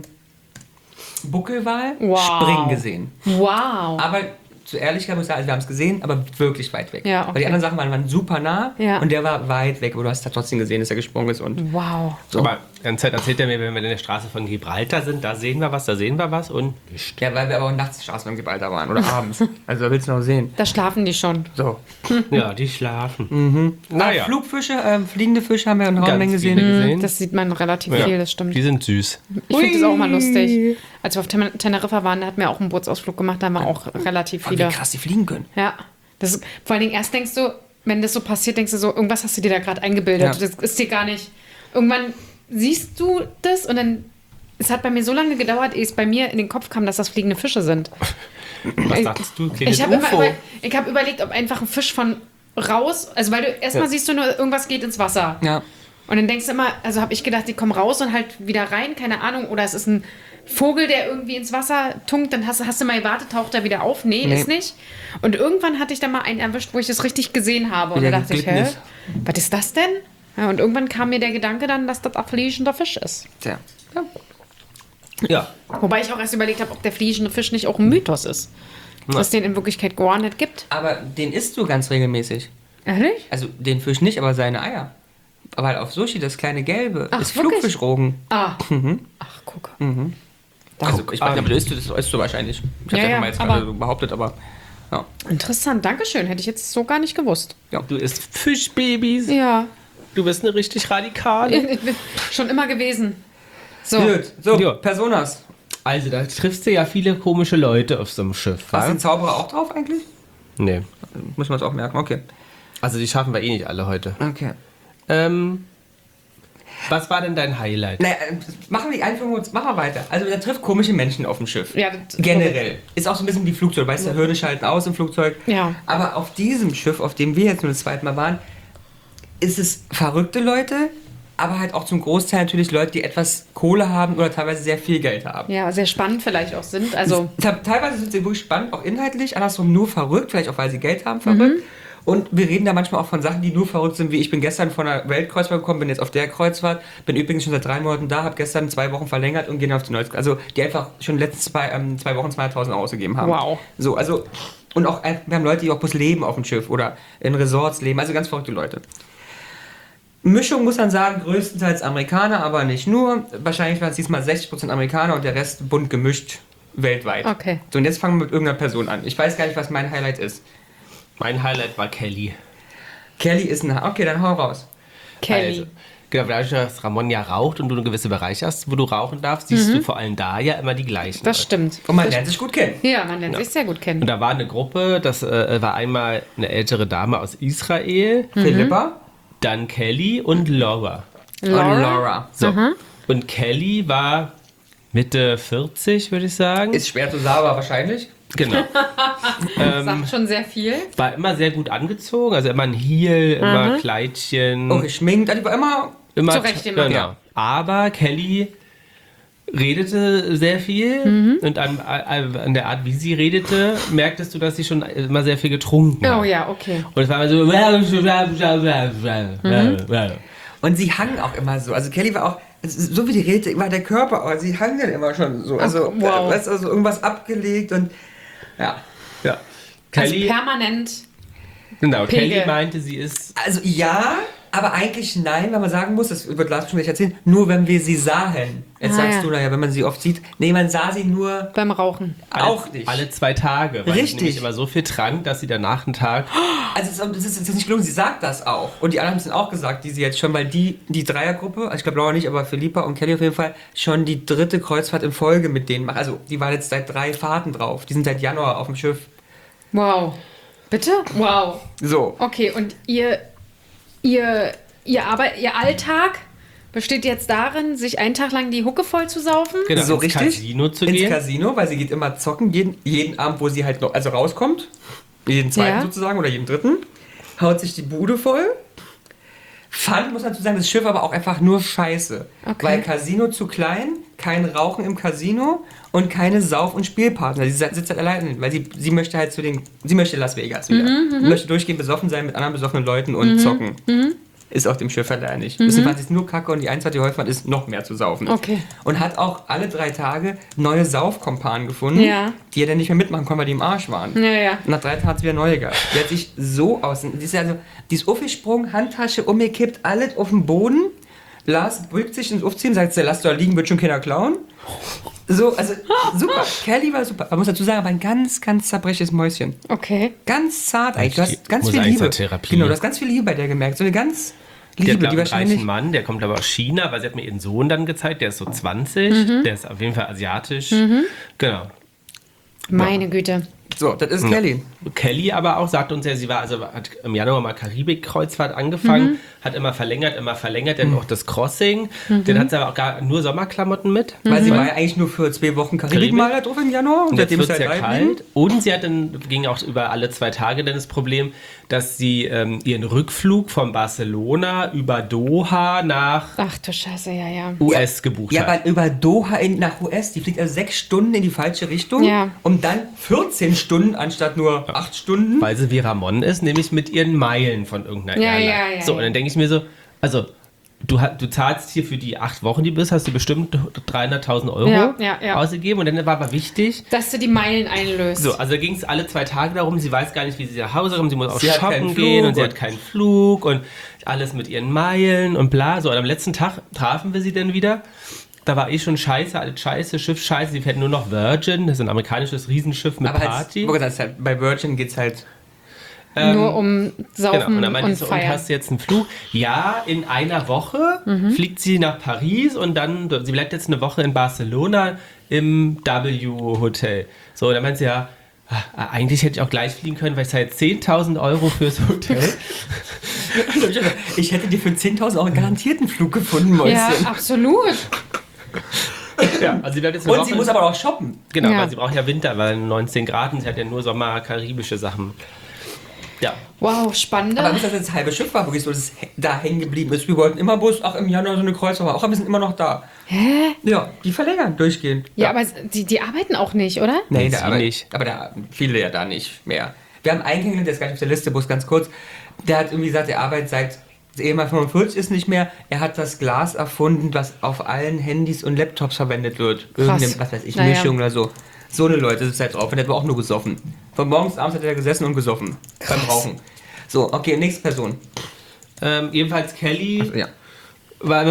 Buckelwal Wow. springen gesehen. Wow. Aber zu Ehrlichkeit muss ich sagen, also wir haben es gesehen, aber wirklich weit weg. Ja, okay. Weil die anderen Sachen waren, waren super nah Ja. und der war weit weg. Aber du hast da trotzdem gesehen, dass er gesprungen ist. Und Wow. so. Aber dann erzählt er mir, wenn wir in der Straße von Gibraltar sind, da sehen wir was, da sehen wir was und nichts. Ja, weil wir aber auch nachts Straßen beim Gibraltar waren oder abends. Also da willst du noch sehen. Da schlafen die schon. So. Ja, die schlafen. Naja. Ah, Flugfische, ähm, fliegende Fische haben wir in Raummengen Ganz gesehen. viele gesehen. Das sieht man relativ Ja. viel, das stimmt. Die sind süß. Ich finde das auch mal lustig. Als wir auf Ten- Teneriffa waren, da hatten wir auch einen Bootsausflug gemacht, da haben wir auch relativ Und wie viele. krass die fliegen können. Ja. Das ist, vor allen Dingen erst denkst du, wenn das so passiert, denkst du so, irgendwas hast du dir da gerade eingebildet. Ja. Das ist dir gar nicht. Irgendwann siehst du das und dann. Es hat bei mir so lange gedauert, ehe es bei mir in den Kopf kam, dass das fliegende Fische sind. Was Ich- dachtest du? Ich Kleines habe U F O? über, ich hab überlegt, ob einfach ein Fisch von raus, also weil du erstmal Ja. siehst du nur, irgendwas geht ins Wasser. Ja. Und dann denkst du immer, also habe ich gedacht, die kommen raus und halt wieder rein, keine Ahnung, oder es ist ein Vogel, der irgendwie ins Wasser tunkt, dann hast, hast du mal gewartet, taucht er wieder auf. Nee, Nee. ist nicht. Und irgendwann hatte ich dann mal einen erwischt, wo ich das richtig gesehen habe. Und Wie da der dachte ich, geglitten hä, ist. was ist das denn? Ja, und irgendwann kam mir der Gedanke dann, dass das ein fliegender Fisch ist. Tja. Ja. Wobei ich auch erst überlegt habe, ob der fliegende Fisch nicht auch ein Mythos ist. Dass es den in Wirklichkeit gar nicht gibt. Aber den isst du ganz regelmäßig. Ehrlich? Also den Fisch nicht, aber seine Eier. Weil auf Sushi das kleine Gelbe Ach, ist wirklich? Flugfischrogen. Ah. Ach, guck. Also ich weiß nicht, aber das isst du, das isst du wahrscheinlich. Ich Ja, hab's ja, mal jetzt aber- gerade so behauptet, aber ja. Interessant, Dankeschön. Hätte ich jetzt so gar nicht gewusst. ja. Du isst Fischbabys. Ja, Du bist eine richtig radikale. schon immer gewesen. So. Gut, so, Ja. Personas. Also, da triffst du ja viele komische Leute auf so einem Schiff. Was wa? sind Zauberer auch drauf eigentlich? Nee. Muss man es auch merken, okay. Also, die schaffen wir eh nicht alle heute. Okay. Ähm, was war denn dein Highlight? Naja, äh, machen wir die Einführung und machen wir weiter. Also da trifft komische Menschen auf dem Schiff. Ja, das- Generell. Ist auch so ein bisschen wie Flugzeug. Weißt du, Hürde schalten aus im Flugzeug. Ja. Aber auf diesem Schiff, auf dem wir jetzt nur das zweite Mal waren, ist es verrückte Leute, aber halt auch zum Großteil natürlich Leute, die etwas Kohle haben oder teilweise sehr viel Geld haben. Ja, sehr spannend vielleicht auch sind. Also, Te- Teilweise sind sie wirklich spannend, auch inhaltlich, andersrum nur verrückt, vielleicht auch weil sie Geld haben, verrückt. Und wir reden da manchmal auch von Sachen, die nur verrückt sind, wie ich bin gestern von einer Weltkreuzfahrt gekommen, bin jetzt auf der Kreuzfahrt, bin übrigens schon seit drei Monaten da, habe gestern zwei Wochen verlängert und gehen auf die neue, also die einfach schon letzten zwei, ähm, zwei Wochen zweitausend Euro ausgegeben haben. Wow. So, also, und auch, wir haben Leute, die auch bloß leben auf dem Schiff oder in Resorts leben, also ganz verrückte Leute. Mischung muss man sagen, größtenteils Amerikaner, aber nicht nur. Wahrscheinlich waren es diesmal sechzig Prozent Amerikaner und der Rest bunt gemischt weltweit. Okay. So, und jetzt fangen wir mit irgendeiner Person an. Ich weiß gar nicht, was mein Highlight ist. Mein Highlight war Kelly. Kelly ist ein... Okay, dann hau raus. Kelly. Also, genau, dadurch, dass Ramon ja raucht und du eine gewisse Bereiche hast, wo du rauchen darfst, siehst du vor allem da ja immer die gleichen. Das Leute. stimmt. Und man lernt sich gut kennen. Ja, man lernt Ja. sich sehr gut Und kennen. da war eine Gruppe, das äh, war einmal eine ältere Dame aus Israel, Philippa dann Kelly und Laura. und Laura. So. Und Kelly war Mitte vierzig, würde ich sagen. Ist schwer zu sagen, aber wahrscheinlich. Genau. ähm, Sagt schon sehr viel. war immer sehr gut angezogen, also immer ein Heel, immer Kleidchen. Oh, geschminkt. Also die war immer... Immer Zurecht immer. Genau. Ja. Aber Kelly redete sehr viel Mhm. und an, an der Art, wie sie redete, merktest du, dass sie schon immer sehr viel getrunken hat. Oh ja, okay. Und es war immer so. Und sie hang auch immer so. Also Kelly war auch... So wie die redete, war der Körper, aber sie hang dann immer schon so. Also, Ach, wow. weißt du, also irgendwas abgelegt und... Ja. Ja. Also Kelly, permanent. genau, Pegel. Kelly meinte, sie ist. Also ja, aber eigentlich nein, weil man sagen muss, das wird Lars schon gleich erzählen, nur wenn wir sie sahen. Jetzt Ah, sagst ja. du, naja, wenn man sie oft sieht. Nee, man sah sie nur Beim Rauchen. auch alle, nicht. Alle zwei Tage. Weil Richtig. sie nämlich immer so viel trank, dass sie danach einen Tag. Also es ist, es ist, es ist nicht gelungen, sie sagt das auch. Und die anderen haben es auch gesagt, die sie jetzt schon, weil die, die Dreiergruppe, also ich glaube Laura nicht, aber Philippa und Kelly auf jeden Fall, schon die dritte Kreuzfahrt in Folge mit denen machen. Also die waren jetzt seit drei Fahrten drauf. Die sind seit Januar auf dem Schiff. Wow. Bitte? Wow. So. Okay, und ihr, ihr, ihr, Arbeit, ihr Alltag besteht jetzt darin, sich einen Tag lang die Hucke voll zu saufen? Genau, so ins richtig Casino zu ins gehen. Casino, weil sie geht immer zocken, jeden, jeden Abend, wo sie halt noch, also rauskommt, jeden zweiten Ja. sozusagen oder jeden dritten, haut sich die Bude voll. Fand, muss man dazu sagen, das Schiff aber auch einfach nur scheiße. Okay. Weil Casino zu klein, kein Rauchen im Casino und keine Sauf- und Spielpartner. Sie sitzt halt alleine, weil sie, sie möchte halt zu den, sie möchte Las Vegas wieder. Mhm, sie möchte durchgehend besoffen sein mit anderen besoffenen Leuten und zocken. Mhm. Ist auf dem Schiff halt leider nicht. Deswegen fand sie es nur kacke und die Einzige, die geholfen hat, ist noch mehr zu saufen. Okay. Und hat auch alle drei Tage neue Saufkompanen gefunden, Ja. die ja dann nicht mehr mitmachen konnten, weil die im Arsch waren. Ja, ja. Und nach drei Tagen hat sie wieder neue gehabt. Die hat sich so aus... Die ist ja also, die ist aufgesprungen, Handtasche umgekippt, alles auf den Boden. Lars beugt sich ins Aufziehen, sagt, lass da liegen, wird schon keiner klauen. So, also super. Kelly war super. Man muss dazu sagen, aber ein ganz, ganz zerbrechliches Mäuschen. Okay. Ganz zart eigentlich. Du Die hast ganz muss viel eigentlich Liebe. zur Therapie. Genau, du hast ganz viel Liebe bei der gemerkt. So eine ganz Die hat, Liebe, glaub, die einen wahrscheinlich... reichen Mann, der kommt aber aus China, weil sie hat mir ihren Sohn dann gezeigt, der ist so zwanzig, der ist auf jeden Fall asiatisch. Genau. Meine Güte. So, das ist Kelly. Kelly aber auch sagt uns ja, sie war also hat im Januar mal Karibik-Kreuzfahrt angefangen, hat immer verlängert, immer verlängert, dann auch das Crossing. Dann hat sie aber auch gar nur Sommerklamotten mit. Weil sie war ja eigentlich nur für zwei Wochen Karibik Karibik. mal da drauf im Januar. Und jetzt seitdem wird ist es ja halt bleiben. kalt. Und sie hat dann, ging auch über alle zwei Tage dann das Problem, dass sie ähm, ihren Rückflug von Barcelona über Doha nach Ach du Scheiße, ja, ja. U S gebucht Ja, hat. aber über Doha in, nach U S, die fliegt also sechs Stunden in die falsche Richtung, Ja. um dann vierzehn Stunden anstatt nur acht Stunden. Weil sie wie Ramon ist, nämlich mit ihren Meilen von irgendeiner Ja, Airline. ja, ja, so, ja. und dann denke ich mir so, also du, ha- du zahlst hier für die acht Wochen, die du bist, hast du bestimmt dreihunderttausend Euro Ja, ja, ja. ausgegeben. Und dann war aber wichtig, Dass du die Meilen einlöst. so, also ging es alle zwei Tage darum, sie weiß gar nicht, wie sie nach Hause kommt, sie muss auch Sie hat keinen shoppen Flug gehen und sie und- hat keinen Flug und alles mit ihren Meilen und bla. So, und am letzten Tag trafen wir sie dann wieder. Da war eh schon scheiße, alles scheiße, Schiff scheiße, sie fährt nur noch Virgin, das ist ein amerikanisches Riesenschiff mit aber halt, Party. wo gesagt, halt, bei Virgin geht's halt. Nur um Saufen Genau, und dann meinte und ich so, und Feiern. hast du jetzt einen Flug? Ja, in einer Woche fliegt sie nach Paris und dann, sie bleibt jetzt eine Woche in Barcelona im W-Hotel. So, und dann meinte sie ja, ah, eigentlich hätte ich auch gleich fliegen können, weil ich zahle zehntausend Euro fürs Hotel. Ich hätte dir für zehntausend Euro garantiert einen Flug gefunden, Ja, Mäuschen. absolut. Ja, also sie bleibt jetzt eine Und Woche. sie muss aber auch shoppen. genau, Ja. weil sie braucht ja Winter, weil neunzehn Grad und sie hat ja nur Sommer, karibische Sachen. Ja. Wow, spannend. Aber bis das jetzt das halbe Schiff war, wirklich so, dass es he- da hängen geblieben ist. Wir wollten immer Bus, ach im Januar so eine Kreuzfahrt, auch wir sind immer noch da. Hä? Ja, die verlängern durchgehend. Ja, aber die, die arbeiten auch nicht, oder? Nee, Sie da, aber, nicht. aber da, viele ja da nicht mehr. Wir haben einen kennengelernt, der ist gar nicht auf der Liste, bloß ganz kurz. Der hat irgendwie gesagt, er arbeitet seit Ehemann fünfundvierzig ist nicht mehr. Er hat das Glas erfunden, was auf allen Handys und Laptops verwendet wird. Irgendeine, was weiß ich, Naja. Mischung oder so. So eine Leute sind halt drauf. Und der hat auch nur gesoffen. Von morgens bis abends hat er gesessen und gesoffen. Beim Rauchen. So, okay, nächste Person. Ähm, jedenfalls Kelly. Also, ja. War,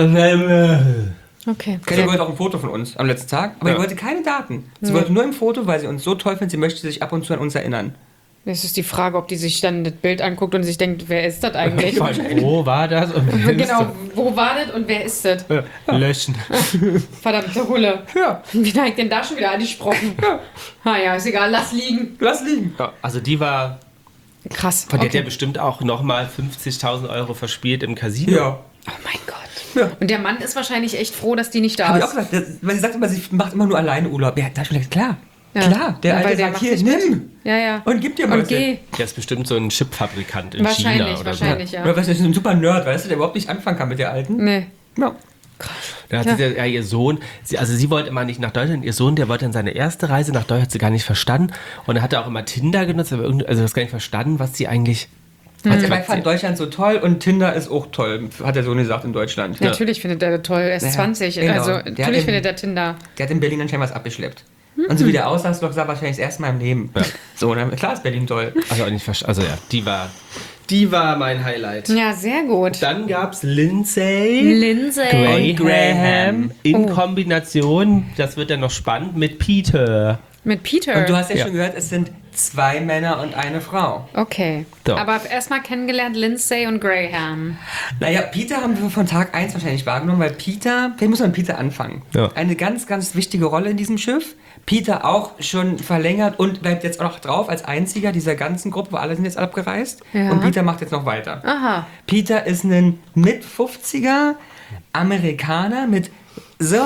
Okay. Kelly wollte auch ein Foto von uns am letzten Tag, aber Ja. sie wollte keine Daten. Sie Nee. wollte nur ein Foto, weil sie uns so toll findet, sie möchte sich ab und zu an uns erinnern. Das ist die Frage, ob die sich dann das Bild anguckt und sich denkt, wer ist das eigentlich? wo war das? Und wer ist Genau, wo war das und wer ist das? das? Löschen. Verdammte Hulle. Ja, Wie habe ich denn da schon wieder angesprochen? Ah ja, ist egal, lass liegen. lass liegen. Ja, also die war, Krass. von der hat okay. ja bestimmt auch nochmal fünfzigtausend Euro verspielt im Casino. Ja. Oh mein Gott. Ja. Und der Mann ist wahrscheinlich echt froh, dass die nicht da Habe ich ist. auch gesagt, das- weil sie sagt immer, sie macht immer nur alleine Urlaub. Ja, da hab ich gesagt, klar. Ja. Klar, der Ja, Alte weil der sagt, macht hier, nicht mit. nimm Ja, ja. und gib dir mal Und was. geh. Der ist bestimmt so ein Chipfabrikant in Wahrscheinlich, China oder wahrscheinlich, ja. Oder was ist ein super Nerd, weißt du, der überhaupt nicht anfangen kann mit der Alten. Nee. Ja. so. Da hat Ja. sie ja, ja ihr Sohn, sie, also sie wollte immer nicht nach Deutschland, ihr Sohn, der wollte dann seine erste Reise nach Deutschland, hat sie gar nicht verstanden. Und er hatte auch immer Tinder genutzt, aber irgendwie, also das gar nicht verstanden, was sie eigentlich... Also Mhm. er fand Deutschland so toll und Tinder ist auch toll, hat der Sohn gesagt in Deutschland. Ja. Natürlich findet er das toll. Er ist Ja, zwanzig. genau. Also Der hat natürlich den- findet er Tinder. Der hat in Berlin anscheinend was abgeschleppt. Und so wie der aussah, hast du doch gesagt, wahrscheinlich das erste Mal im Leben. So, und dann, klar ist Berlin toll. Also auch nicht verstanden, also ja, die war, die war mein Highlight. Ja, sehr gut. Dann gab's Lindsay Lindsay. Graham, Graham. in Oh. Kombination, das wird dann noch spannend, mit Peter. Mit Peter. Und du hast ja, Ja. schon gehört, es sind zwei Männer und eine Frau. Okay. So. Aber erstmal kennengelernt Lindsay und Graham. Naja, Peter haben wir von Tag eins wahrscheinlich wahrgenommen, weil Peter, vielleicht muss man mit Peter anfangen. Ja. Eine ganz, ganz wichtige Rolle in diesem Schiff. Peter auch schon verlängert und bleibt jetzt auch noch drauf als einziger dieser ganzen Gruppe, weil alle sind jetzt abgereist. Ja. Und Peter macht jetzt noch weiter. Aha. Peter ist ein Mit-fünfziger Amerikaner mit so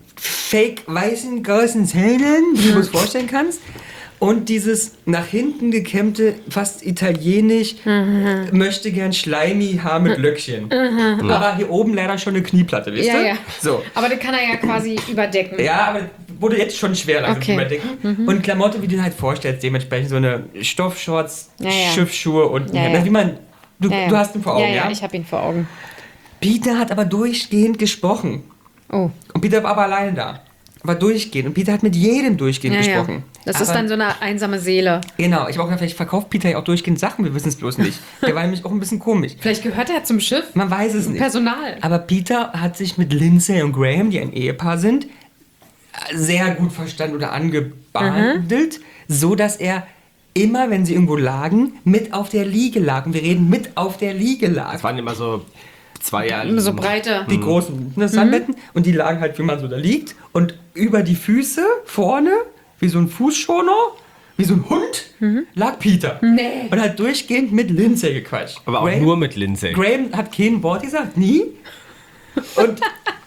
fake weißen großen Zähnen, wie du es vorstellen kannst. Und dieses nach hinten gekämmte, fast italienisch, möchte gern schleimig Haar mit Löckchen. Aber hier oben leider schon eine Knieplatte, wisst Ja, ihr? ja. So. Aber das kann er ja quasi überdecken. Ja, aber wurde jetzt schon schwer langsam Okay. zu überdecken. Und Klamotte, wie du halt vorstellst, dementsprechend so eine Stoffshorts, Ja, ja. Schiffsschuhe und Ja, ja. wie man. Du, Ja, ja. du hast ihn vor Augen, ja? ja? Ja, ich habe ihn vor Augen. Peter hat aber durchgehend gesprochen. Oh. Und Peter war aber alleine da. Aber durchgehend. Und Peter hat mit jedem durchgehend Ja, ja. gesprochen. Das aber, ist dann so eine einsame Seele. Genau, ich habe auch gedacht, vielleicht verkauft Peter ja auch durchgehend Sachen, wir wissen es bloß nicht. Der war nämlich auch ein bisschen komisch. Vielleicht gehört er zum Schiff. Man weiß es nicht. Personal. Aber Peter hat sich mit Lindsay und Graham, die ein Ehepaar sind, sehr gut verstanden oder angebandelt, so dass er immer, wenn sie irgendwo lagen, mit auf der Liege lag. Und wir reden mit auf der Liege lag. Das waren immer so zwei Jahre. So breite. Die großen ne, Sandbetten und die lagen halt, wie man so da liegt und über die Füße vorne, wie so ein Fußschoner, wie so ein Hund, lag Peter. Nee. Und hat durchgehend mit Lindsay gequatscht. Aber auch Graham, nur mit Lindsay. Graham hat kein Wort gesagt, nie. Und,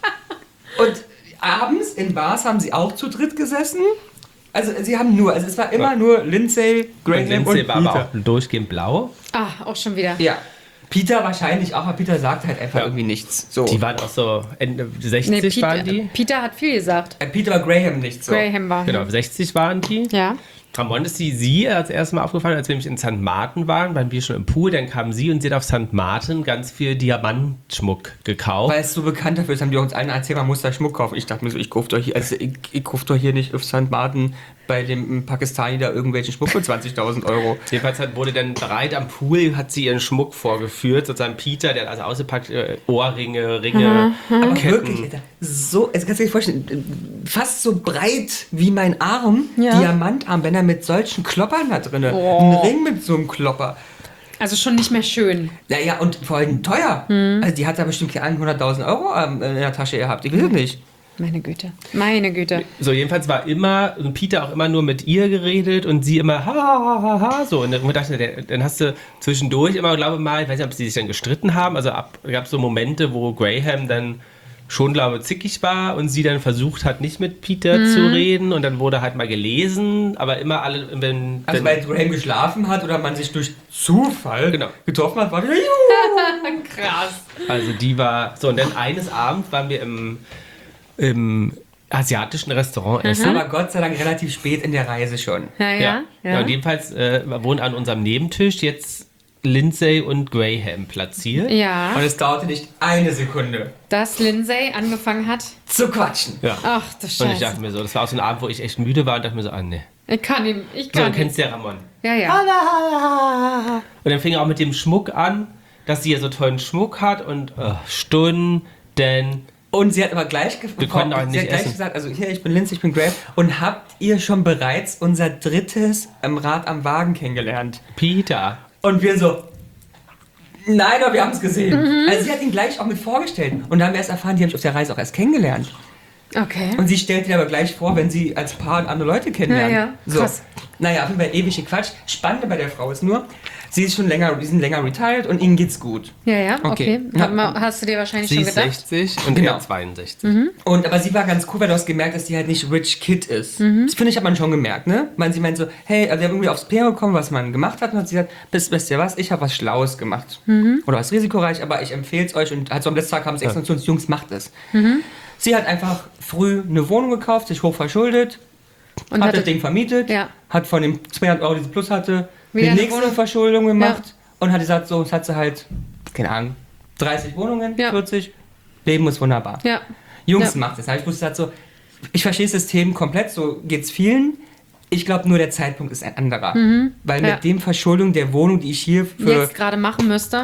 und abends in Bars haben sie auch zu dritt gesessen. Also sie haben nur, also es war immer Ja. nur Lindsay, Graham Und und, Lindsay war Peter. aber auch durchgehend blau. Ah, auch schon wieder. Ja. Peter wahrscheinlich auch, aber Peter sagt halt einfach Ja. irgendwie nichts. So. Die waren auch so Ende sechzig Nee, Peter, waren die. Peter hat viel gesagt. Äh, Peter war Graham nicht so. Graham war. Genau, sechzig waren die. Ja. Ramon ist sie, sie als erstes Mal aufgefallen, als wir nämlich in Sankt Martin waren, waren wir schon im Pool, dann kam sie und sie hat auf Sankt Martin ganz viel Diamantschmuck gekauft. Weil es so bekannt dafür ist, haben die uns allen erzählt, man muss da Schmuck kaufen. Ich dachte mir so, ich kaufe doch hier, also ich, ich kauf doch hier nicht auf Sankt Martin bei dem Pakistani da irgendwelchen Schmuck für zwanzigtausend Euro. Jedenfalls hat, wurde dann bereit am Pool, hat sie ihren Schmuck vorgeführt, sozusagen Peter, der hat also ausgepackt, äh, Ohrringe, Ringe, Aber Ketten. wirklich, Alter, so, also kannst du dir vorstellen, fast so breit wie mein Arm, Ja. Diamantarmbänder mit solchen Kloppern da drin. Oh. Ein Ring mit so einem Klopper. Also schon nicht mehr schön. Ja, ja, und vor allem teuer. Also die hat da bestimmt keine hunderttausend Euro ähm, in der Tasche gehabt. Ich weiß es nicht. Meine Güte. Meine Güte. So, jedenfalls war immer, und Peter auch immer nur mit ihr geredet und sie immer ha, ha, ha, ha, so. Und dann dachte ich, dann hast du zwischendurch immer, glaube ich mal, ich weiß nicht, ob sie sich dann gestritten haben, also gab es so Momente, wo Graham dann schon, glaube ich, zickig war und sie dann versucht hat, nicht mit Peter Mhm. zu reden und dann wurde halt mal gelesen, aber immer alle, wenn... Also wenn weil Graham geschlafen hat oder man sich durch Zufall Genau. getroffen hat, war die, Krass. Also die war, so und dann eines Abends waren wir im, im asiatischen Restaurant essen. Aber Gott sei Dank relativ spät in der Reise schon. Ja, ja. Ja. ja. ja. Und jedenfalls äh, wohnen an unserem Nebentisch jetzt Lindsay und Graham platziert. Ja, Und es dauerte nicht eine Sekunde dass Lindsay angefangen hat. zu quatschen. Ja. Ach, du Und ich Scheiße. dachte mir so, das war auch so ein Abend, wo ich echt müde war und dachte mir so, ah ne. Ich kann ihm, ich So, kann du ihm. kennst ja Ramon. Ja, ja. Und dann fing er auch mit dem Schmuck an, dass sie ja so tollen Schmuck hat und äh, Stunden. Und sie hat aber gleich, ge- Wir konnten auch sie nicht hat gleich essen. gesagt, also hier, ich bin Lindsay, ich bin Graham. Und habt ihr schon bereits unser drittes ähm, Rad am Wagen kennengelernt? Peter. Und wir so, nein, aber wir haben es gesehen. Also sie hat ihn gleich auch mit vorgestellt. Und da haben wir erst erfahren, die habe ich auf der Reise auch erst kennengelernt. Okay. Und sie stellt ihn aber gleich vor, wenn sie als Paar und andere Leute kennenlernen. Ja, ja. So. Krass. Naja, auf jeden Fall ewige Quatsch. Spannende bei der Frau ist nur, sie ist schon länger, die sind länger retired und ihnen geht's gut. Ja, ja, okay. Okay. Hat mal, hast du dir wahrscheinlich Sie schon ist gedacht? sechzig und Genau. er zweiundsechzig. Und aber sie war ganz cool, weil du hast gemerkt, dass die halt nicht Rich Kid ist. Mhm. Das finde ich, hat man schon gemerkt, ne? Man, sie meint so, hey, also wir haben irgendwie aufs P M gekommen, was man gemacht hat. Und hat sie gesagt, wisst, wisst ihr was, ich habe was Schlaues gemacht. Mhm. Oder was risikoreich, aber ich empfehle es euch. Und halt so am letzten Tag haben sie extra zu uns, Jungs, macht es. Mhm. Sie hat einfach früh eine Wohnung gekauft, sich hoch verschuldet, Und hat hatte- das Ding vermietet, Ja. hat von den zweihundert Euro, die sie plus hatte, Wieder die eine nächste Wohnung. Verschuldung gemacht und hat gesagt, so, jetzt hat sie halt, keine Ahnung, dreißig Wohnungen, Ja. vierzig, Leben ist wunderbar. Ja. Jungs Ja. macht es. Ich wusste halt so, ich verstehe das System komplett, so geht's vielen. Ich glaube nur, der Zeitpunkt ist ein anderer. Weil mit Ja. dem Verschuldung der Wohnung, die ich hier für, Jetzt gerade machen müsste.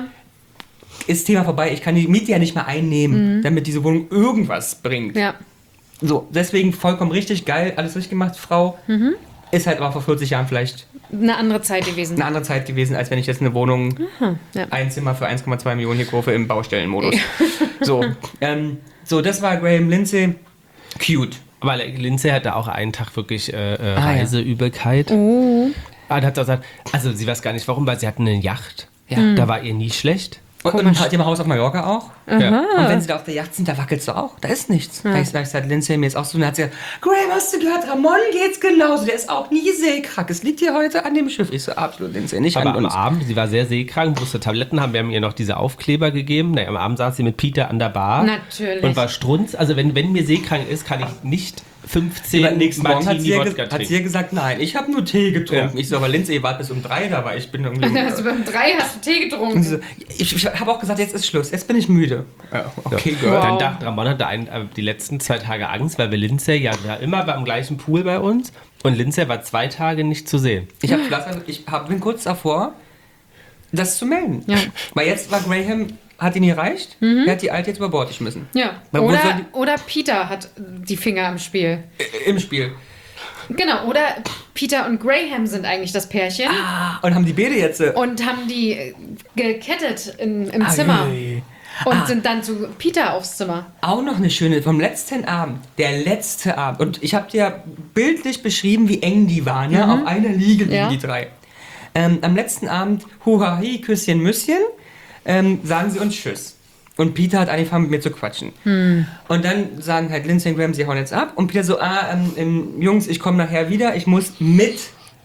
ist Thema vorbei. Ich kann die Miete ja nicht mehr einnehmen, damit diese Wohnung irgendwas bringt. Ja. So, deswegen vollkommen richtig, geil, alles richtig gemacht, Frau. Ist halt aber vor vierzig Jahren vielleicht Eine andere Zeit gewesen. eine andere Zeit gewesen, als wenn ich jetzt eine Wohnung, Ja. ein Zimmer für eins Komma zwei Millionen hier kaufe im Baustellenmodus. So, ähm, so, das war Graham Lindsay. Cute. Aber Lindsay hatte auch einen Tag wirklich äh, äh, Ah, ja. Reiseübelkeit. Oh. Ah, da hat sie auch gesagt, also sie weiß gar nicht warum, weil sie hatten eine Yacht. Ja. Da war ihr nie schlecht. Und, und hat ihr Haus auf Mallorca auch? Ja. Und wenn sie da auf der Yacht sind, da wackelt du auch. Da ist nichts. Da ich gesagt, Lindsay mir jetzt auch so, und dann hat sie gesagt, Graham, hast du gehört, Ramon geht's genauso. Der ist auch nie seekrank. Es liegt hier heute an dem Schiff. Ich so, absolut, Lindsay, nicht Aber an am uns. Abend, sie war sehr seekrank, musste Tabletten haben. Wir haben ihr noch diese Aufkleber gegeben. Naja, am Abend saß sie mit Peter an der Bar. Natürlich. Und war strunz. Also wenn, wenn mir seekrank ist, kann ich nicht fünfzehn Am nächsten Morgen hat sie, ja, Martini-Wodka ge- hat sie trinken. ja gesagt, nein, ich habe nur Tee getrunken. Ja. Ich so, aber Lindsay, ihr wart bis um drei da, weil ich bin irgendwie... Also beim drei hast du Tee Und getrunken. sie so, ich ich habe auch gesagt, jetzt ist Schluss, jetzt bin ich müde. Ja, okay, Ja. Girl. Dann Wow. dachte Ramon hatte ein, äh, die letzten zwei Tage Angst, weil wir Lindsay ja, ja immer war im gleichen Pool bei uns und Lindsay war zwei Tage nicht zu sehen. Ich, hab, ich hab, bin kurz davor, das zu melden. Ja. Weil jetzt war Graham, hat ihn erreicht, er hat die Alte jetzt über Bord geschmissen. Ja. Weil wo soll Oder, die- oder Peter hat die Finger im Spiel. Äh, Im Spiel. Genau, oder Peter und Graham sind eigentlich das Pärchen Ah, und haben die Bede jetzt... Äh, und haben die äh, gekettet in, im ah, Zimmer je. und Ah. sind dann zu Peter aufs Zimmer. Auch noch eine schöne, vom letzten Abend, der letzte Abend. Und ich habe dir bildlich beschrieben, wie eng die waren, ja, auf einer Liege liegen Ja. die drei. Ähm, am letzten Abend, huhahi, Küsschen, Müsschen, ähm, sagen sie uns Tschüss. Und Peter hat angefangen mit mir zu quatschen. Und dann sagen halt Lindsay und Graham, sie hauen jetzt ab. Und Peter so, ah, ähm, ähm, Jungs, ich komme nachher wieder, ich muss mit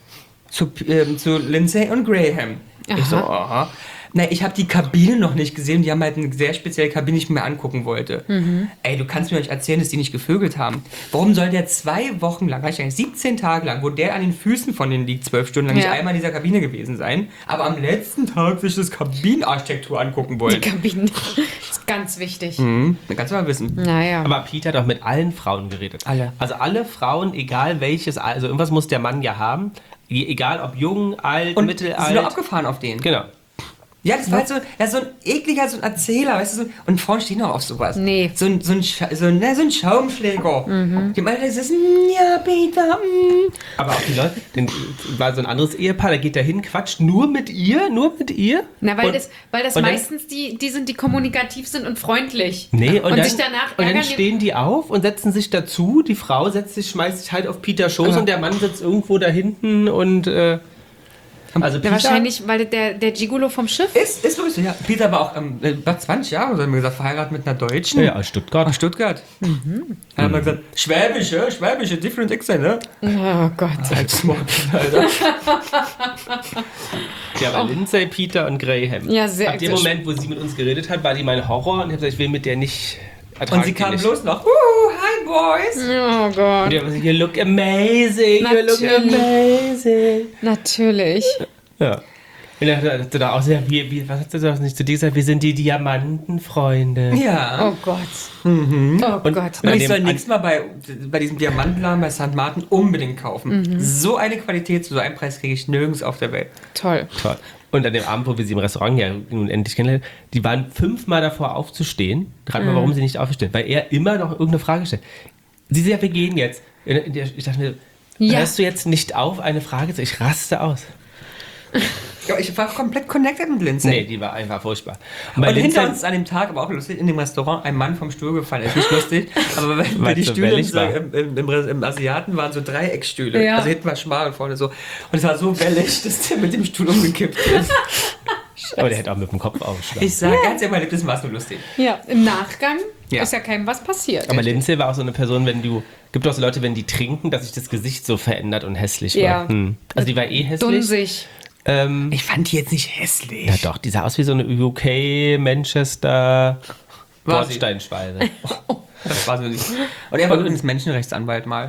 zu, ähm, zu Lindsay und Graham. Ich so, aha. Na, ich habe die Kabine noch nicht gesehen. Die haben halt eine sehr spezielle Kabine, die ich mir angucken wollte. Ey, du kannst mir nicht erzählen, dass die nicht gevögelt haben. Warum soll der zwei Wochen lang, eigentlich siebzehn Tage lang, wo der an den Füßen von denen liegt, zwölf Stunden lang, Ja. nicht einmal in dieser Kabine gewesen sein, aber am letzten Tag sich das Kabinenarchitektur angucken wollen? Die Kabinen. ist ganz wichtig. Mhm, das kannst du mal wissen. Naja. Aber Peter hat doch mit allen Frauen geredet. Alle. Also alle Frauen, egal welches, also irgendwas muss der Mann ja haben. E- Egal ob jung, alt, Und sie sind mittelalt. doch abgefahren auf den. Genau. Ja, das war halt so, ja, so ein ekliger, so ein Erzähler, weißt du, so, und Frauen stehen auch auf sowas. Nee. So ein, so ein, Scha so ein, ne, so ein Schaumschläger. Die meinen, das ist, mm, ja, Peter, mm. Aber auch die Leute, denn, war so ein anderes Ehepaar, da geht der hin, quatscht nur mit ihr, nur mit ihr. Na, weil Und- das, weil das und dann- meistens die, die sind, die kommunikativ sind und freundlich. Nee, und, und dann, sich danach und dann ärgern. stehen die auf und setzen sich dazu. Die Frau setzt sich, schmeißt sich halt auf Peters Schoß Ja. und der Mann sitzt irgendwo da hinten und äh, also Ja, Peter, wahrscheinlich, weil der, der Gigolo vom Schiff. Ist, ist wirklich so, ja. Peter war auch, ähm, war zwanzig Jahre, so haben wir gesagt, verheiratet mit einer Deutschen. ja, aus Stuttgart. Aus Stuttgart. Mhm. Dann haben wir gesagt, Schwäbische, Schwäbische, different accent, ne? Oh Gott. Als Morgen, Alter. Ja, aber Lindsay, Peter und Graham. Ja, sehr- Ab dem sehr Moment, wo sie mit uns geredet hat, war die mein Horror und ich habe gesagt, ich will mit der nicht ertragen. Und sie die kam nicht. bloß noch, uh, hi boys. Oh Gott. Und die haben gesagt, you look amazing, you look Natürlich. amazing. Natürlich. Ja. Und dann hat er da auch gesagt, wie, wie, was hat er doch nicht zu dir gesagt? Wir sind die Diamantenfreunde. Ja. Oh Gott. Oh Und- Gott. Und An ich dem- soll an- nächstes Mal bei, bei diesem Diamantenladen bei Sankt Martin unbedingt kaufen. Mhm. So eine Qualität zu so einem Preis kriege ich nirgends auf der Welt. Toll. Toll. Und an dem Abend, wo wir sie im Restaurant ja nun endlich kennenlernen, die waren fünfmal davor aufzustehen. Gerade mal, warum sie nicht aufstehen. Weil er immer noch irgendeine Frage stellt. Sie sagt, ja, wir gehen jetzt. Ich dachte mir, Ja. hörst du jetzt nicht auf, eine Frage zu... Ich raste aus. Ja, ich war komplett connected mit Lindsay. Nee, die war einfach furchtbar. Und bei Und hinter Lindsay- uns ist an dem Tag, aber auch lustig, in dem Restaurant ein Mann vom Stuhl gefallen. Ist nicht lustig, aber weil, weil Weil's die so Stühle im, wellig war. im, im, im, im Asiaten waren so Dreieckstühle. Ja. Also hinten war schmal und vorne so. Und es war so wellig, dass der mit dem Stuhl umgekippt ist. Aber der hätte auch mit dem Kopf aufgeschlagen. Ich sag ganz ehrlich, das war so lustig. Ja, im Nachgang Ja. ist ja keinem was passiert. Aber Lindsay war auch so eine Person, wenn du... Gibt auch so Leute, wenn die trinken, dass sich das Gesicht so verändert und hässlich Ja. wird. Hm. Also die war eh hässlich. Dunsig. Ähm, Ich fand die jetzt nicht hässlich. ja doch, die sah aus wie so eine U K, Manchester, War sie? Bordsteinschwalbe. Das war so nicht. Und er war übrigens Menschenrechtsanwalt mal.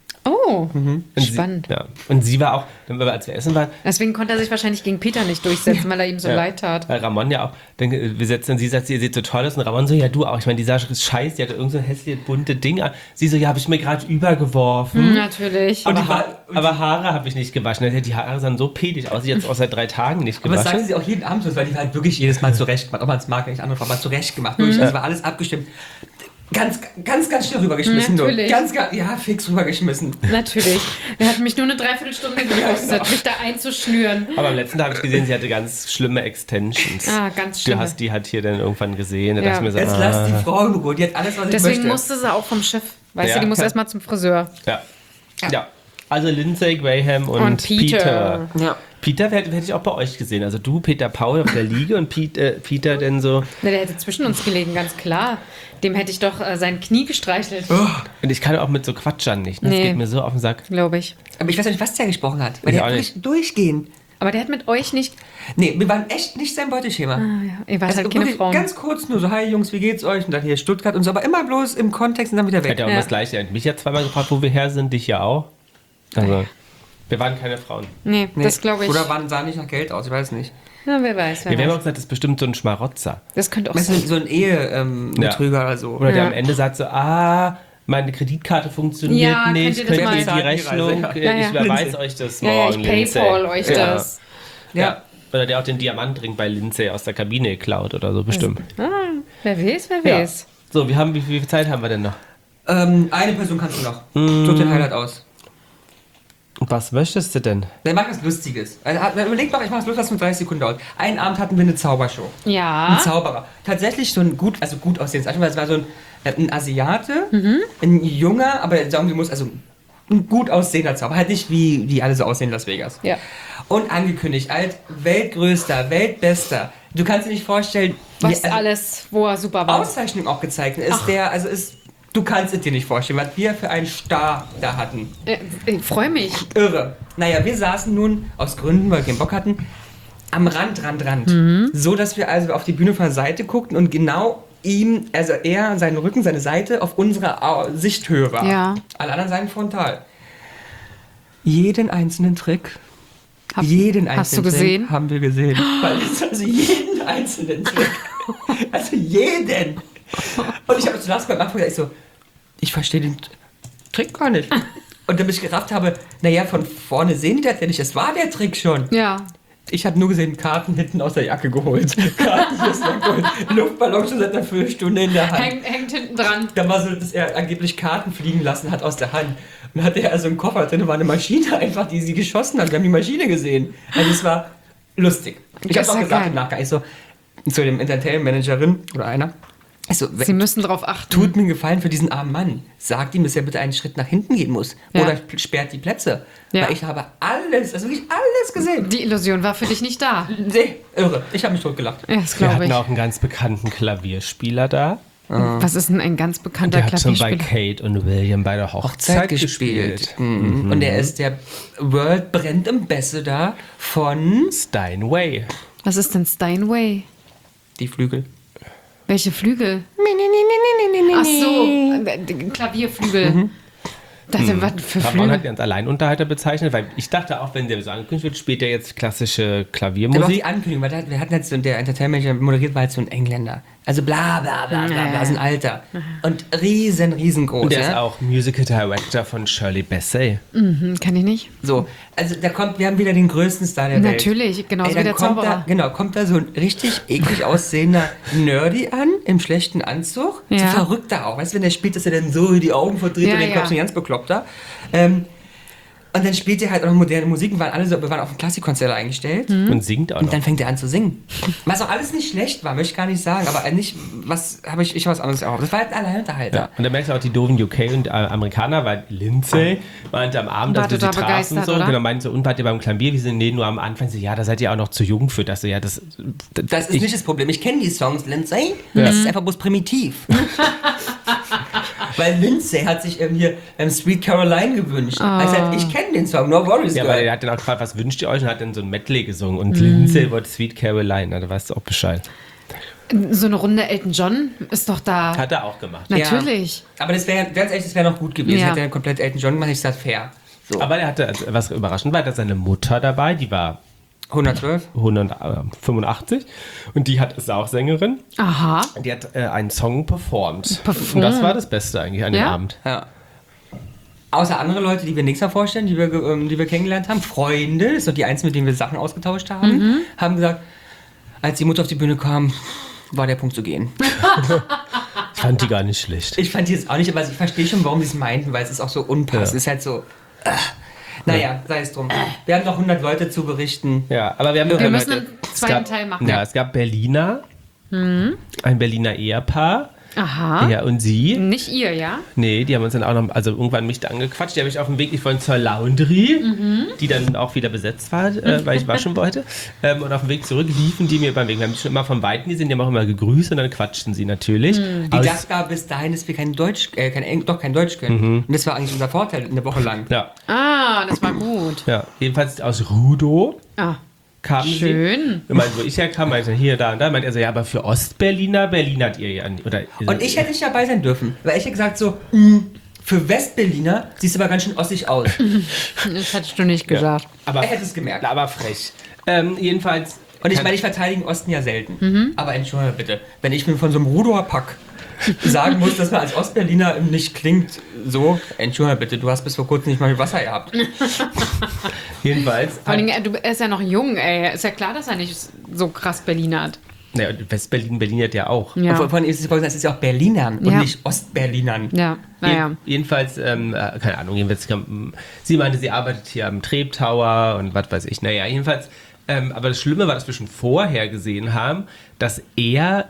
Oh, Und spannend. Sie, ja. Und sie war auch, wenn wir, als wir essen waren, Deswegen konnte er sich wahrscheinlich gegen Peter nicht durchsetzen, weil er ihm so ja, leid tat. weil Ramon ja auch, dann, äh, wir setzen, sie sagt, sie sieht so toll aus und Ramon so, ja du auch. Ich meine, die Sascha ist scheiße, die hatte irgend so ein hässliches bunte Ding an. Sie so, ja, habe ich mir gerade übergeworfen. Hm, Natürlich. Aber, die ha war- aber Haare habe ich nicht gewaschen. Die Haare sahen so pedig aus, jetzt auch seit drei Tagen nicht Aber das gewaschen. sagte sie auch jeden Abend so, weil die war halt wirklich jedes Mal zurecht gemacht. Ob man es mag, nicht andere Frau, aber zurecht gemacht. Wirklich, das war alles abgestimmt. Ganz, ganz, ganz schnell rübergeschmissen. nur. Natürlich. Ganz, ganz, ja, fix rübergeschmissen. Natürlich. Er hat mich nur eine Dreiviertelstunde gekostet, mich da einzuschnüren. Aber am letzten Tag habe ich gesehen, sie hatte ganz schlimme Extensions. Ah, ganz Du schlimm. hast die halt hier dann irgendwann gesehen. Da Ja. dachte ich mir so, Jetzt ah, lass die Frau in Ruhe, die hat alles, was ich Deswegen möchte. musste sie auch vom Schiff. Weißt Ja. du, die muss erstmal zum Friseur. ja. ja. Also Lindsay Graham und, Und Peter. Peter. Ja. Peter hätte hätte ich auch bei euch gesehen. Also du, Peter Paul auf der Liege und Peter, äh, Peter denn so. Na, der hätte zwischen uns gelegen, ganz klar. Dem hätte ich doch äh, sein Knie gestreichelt, Und ich kann auch mit so Quatschern nicht. Ne? Das Nee. geht mir so auf den Sack. glaube ich. Aber ich weiß auch nicht, was der gesprochen hat. Weil Ich der auch hat nicht. wirklich durchgehend. Aber der hat mit euch nicht. Nee, wir waren echt nicht sein Beuteschema. Ah, ja. Ihr wart Also halt keine wirklich Frauen. ganz kurz nur so, hi Jungs, wie geht's euch? Und dann hier Stuttgart und so, aber immer bloß im Kontext und dann wieder Hat weg. ja auch Ja. das Gleiche. Er hat mich ja zweimal gefragt, wo wir her sind, dich ja auch. Also, wir waren keine Frauen. Nee, Nee. das glaube ich. Oder waren, sah nicht nach Geld aus, ich weiß nicht. Ja, wer weiß, wer Ja, wir haben auch weiß. gesagt, das ist bestimmt so ein Schmarotzer. Das könnte auch Weißt du, sein. so ein Ehebetrüger ähm, Ja. Betrüger oder so. Oder der Ja. am Ende sagt so, ah, meine Kreditkarte funktioniert Ja, könnt nicht, ihr das könnt ihr mal- die Zahlt die Rechnung, Reise, äh, ja. Ja, ich ja. überweise Lindsay. euch das Ja, ja, morgen, ich Lindsay. Paypal euch Ja. das. Ja. Oder der auch den Diamantring bei Lindsay aus der Kabine geklaut oder so, bestimmt. Ah, wer weiß, wer Ja. weiß. So, wir haben, wie viel Zeit haben wir denn noch? Ähm, eine Person kannst du noch. Mm. Such den Highlight aus. Und was möchtest du denn? Der macht was Lustiges. Also, hat- überleg mal, ich mach das mit dreißig Sekunden dauert. Einen Abend hatten wir eine Zaubershow. Ein Ja. Zauberer. Tatsächlich so ein gut, also gut aussehendes. Also es war so ein, ein Asiate, ein junger, aber sagen wir muss, also ein gut aussehender Zauberer. Halt nicht wie die alle so aussehen in Las Vegas. Ja. Und angekündigt als weltgrößter, weltbester. Du kannst dir nicht vorstellen, Was wie- also alles, wo er super war. Auszeichnung auch gezeigt ist der, also ist, du kannst es dir nicht vorstellen, was wir für einen Star da hatten. Äh, ich freue mich. Irre. Naja, wir saßen nun, aus Gründen, weil wir keinen Bock hatten, am Rand, Rand, Rand. Mhm. So, dass wir also auf die Bühne von der Seite guckten und genau ihm, also er, seinen Rücken, seine Seite auf unserer Au- Sichthöhe war. Ja. Alle anderen seien frontal. Jeden einzelnen Trick, Hab- jeden einzelnen hast du Trick gesehen? haben wir gesehen. Weil es- also jeden einzelnen Trick. Also jeden. Und ich habe zu Lars beim Anfang gesagt, ich so, ich verstehe den Trick gar nicht. Und dann bis ich gerafft habe, naja, von vorne sehen die das ja nicht, es war der Trick schon. Ja. Ich habe nur gesehen, Karten hinten aus der Jacke geholt. Karten hier ist weggeholt. Luftballon schon seit einer Viertelstunde in der Hand. Hängt, hängt hinten dran. Da war so, dass er angeblich Karten fliegen lassen hat aus der Hand. Und dann hatte er also einen Koffer drin, war eine Maschine einfach, die sie geschossen hat. Wir haben die Maschine gesehen. Also es war lustig. Ich Das habe auch ist ja gesagt geil. im Nachgang, ich so, zu dem Entertainment-Managerin oder einer, ich so, Sie müssen drauf achten. tut mir einen Gefallen für diesen armen Mann. Sagt ihm, dass er bitte einen Schritt nach hinten gehen muss. Ja. Oder sperrt die Plätze. Ja. Weil ich habe alles, also wirklich alles gesehen. Die Illusion war für dich nicht da. Nee, irre. Ich habe mich totgelacht. Ja, das Wir glaube hatten ich. auch einen ganz bekannten Klavierspieler da. Was ist denn ein ganz bekannter Der hat schon bei Klavierspieler? Kate und William bei der Hochzeit, gespielt. Mhm. Und er ist der World Brand Ambassador von Steinway. Was ist denn Steinway? Die Flügel. Welche Flügel? Ach so, äh, Klavierflügel. Mhm. Das sind was für Ramon hat Flügel. ihn als Alleinunterhalter bezeichnet, weil ich dachte auch, wenn der so angekündigt wird, spielt er jetzt klassische Aber auch die Klaviermusik. Ankündigung, weil da, wir hatten jetzt so, der Entertainment der moderiert war jetzt so ein Engländer. Also bla bla bla bla bla, so ein Alter. Und riesen, riesengroß. Und der ist ja? auch Musical Director von Shirley Bassey. Hm, kann ich nicht. So, also da kommt, wir haben wieder den größten Star der Welt. Natürlich, genauso Ey, wie dann der kommt da, Zauberer. genau, kommt da so ein richtig eklig aussehender Nerdy an, im schlechten Anzug. So Ja. verrückter auch. Weißt du, wenn der spielt, dass er dann so die Augen verdreht Ja, und den ja. Kopf so ein ganz bekloppter. Ähm, und dann spielt er halt auch noch moderne Musik. Wir waren alle so, wir waren auf ein Klassikkonzert eingestellt. Und singt auch Und noch. dann fängt er an zu singen. Was auch alles nicht schlecht war, möchte ich gar nicht sagen. Aber nicht, was habe ich, ich was anderes erhofft. Das war halt ein Alleinunterhalter. Ja. Und da merkst du auch die doofen U K und äh, Amerikaner, weil Lindsay meinte am Abend, War dass wir sie total trafen und begeistert, so, oder? genau, meinten so, und wart ihr beim Klavier? Wir sind, nee, nur am Anfang, so, ja, da seid ihr auch noch zu jung für das. So, ja, das, Das ist ich, nicht das Problem. Ich kenne die Songs, Lindsay. Ja. Das ist einfach bloß primitiv. Weil Lindsay hat sich ähm, hier ähm, Sweet Caroline gewünscht. Also, ich kenne den Song, No Worries Ja, Girl. weil er hat dann auch gefragt, was wünscht ihr euch? Und hat dann so ein Medley gesungen. Und Lindsay wollte Sweet Caroline, na, da weißt du auch Bescheid. So eine Runde Elton John ist doch da. Hat er auch gemacht. Natürlich. Aber das wäre, ganz ehrlich, das wäre noch gut gewesen. Ja. Hätte er komplett Elton John gemacht, ich sag fair. So. Aber er hatte, also, was überraschend war, er hatte seine Mutter dabei, die war hundertzwölf? hundertfünfundachtzig und die hat, ist auch Sängerin. Aha. Die hat äh, einen Song performt. Performt. Und das war das Beste eigentlich an dem Ja? Abend. Ja. Außer andere Leute, die wir nichts mehr vorstellen, die wir, ge- ähm, die wir kennengelernt haben, Freunde, das sind die einzigen, mit denen wir Sachen ausgetauscht haben, Mhm. haben gesagt, als die Mutter auf die Bühne kam, war der Punkt zu gehen. Ich fand die gar nicht schlecht. Ich fand die jetzt auch nicht, aber ich verstehe schon, warum sie es meinten, weil es ist auch so unpassend. Ja. Es ist halt so. Äh. Naja, sei es drum. Wir haben noch hundert Leute zu berichten. Ja, aber wir haben Wir äh, müssen Leute, einen es zweiten gab, Teil machen. Ja, es gab Berliner, ein Berliner Ehepaar, Aha. er und sie. Nicht ihr, ja? Nee, die haben uns dann auch noch, also irgendwann mich da angequatscht. Die habe ich auf dem Weg, ich wollte zur Laundry, die dann auch wieder besetzt war, äh, weil ich waschen wollte. Ähm, und auf dem Weg zurück liefen die mir über den Weg. Wir haben die schon immer von Weitem gesehen, die haben auch immer gegrüßt und dann quatschten sie natürlich. Die Aber das war bis dahin, dass wir kein Deutsch, äh, kein Eng, doch kein Deutsch können. Mhm. Und das war eigentlich unser Vorteil eine Woche lang. ja, Ah, das war gut. ja, jedenfalls aus Rudow Ah, kamen sie. schön. Ich meine, wo ich herkam, meinte hier, da und da. Meinte er so, ja, aber für Ostberliner, Berlinert ihr ja nicht. Oder, Und ich hätte nicht dabei sein dürfen, weil ich hätte gesagt so, mh, für Westberliner siehst du aber ganz schön ossig aus. Das hattest du nicht gesagt. aber, Er hätte es gemerkt. aber frech. Ähm, jedenfalls. Und ich meine, ich verteidige den Osten ja selten. Aber entschuldige bitte, wenn ich mir von so einem Rudower Pack sagen muss, dass man als Ostberliner nicht klingt so, entschuldige bitte, du hast bis vor kurzem nicht mal Wasser gehabt. Jedenfalls. Vor allem, du er ist ja noch jung, ey. Ist ja klar, dass er nicht so krass Berliner hat. Naja, und Westberlin, Berlin hat ja auch. Ja. Und von ist es es ist ja auch Berlinern und Ja. nicht Ostberlinern. Ja, naja. Jeden- Jedenfalls, ähm, äh, keine Ahnung, jedenfalls, kam, sie meinte, sie arbeitet hier am Treptower und was weiß ich. Naja, jedenfalls, ähm, aber das Schlimme war, dass wir schon vorher gesehen haben, dass er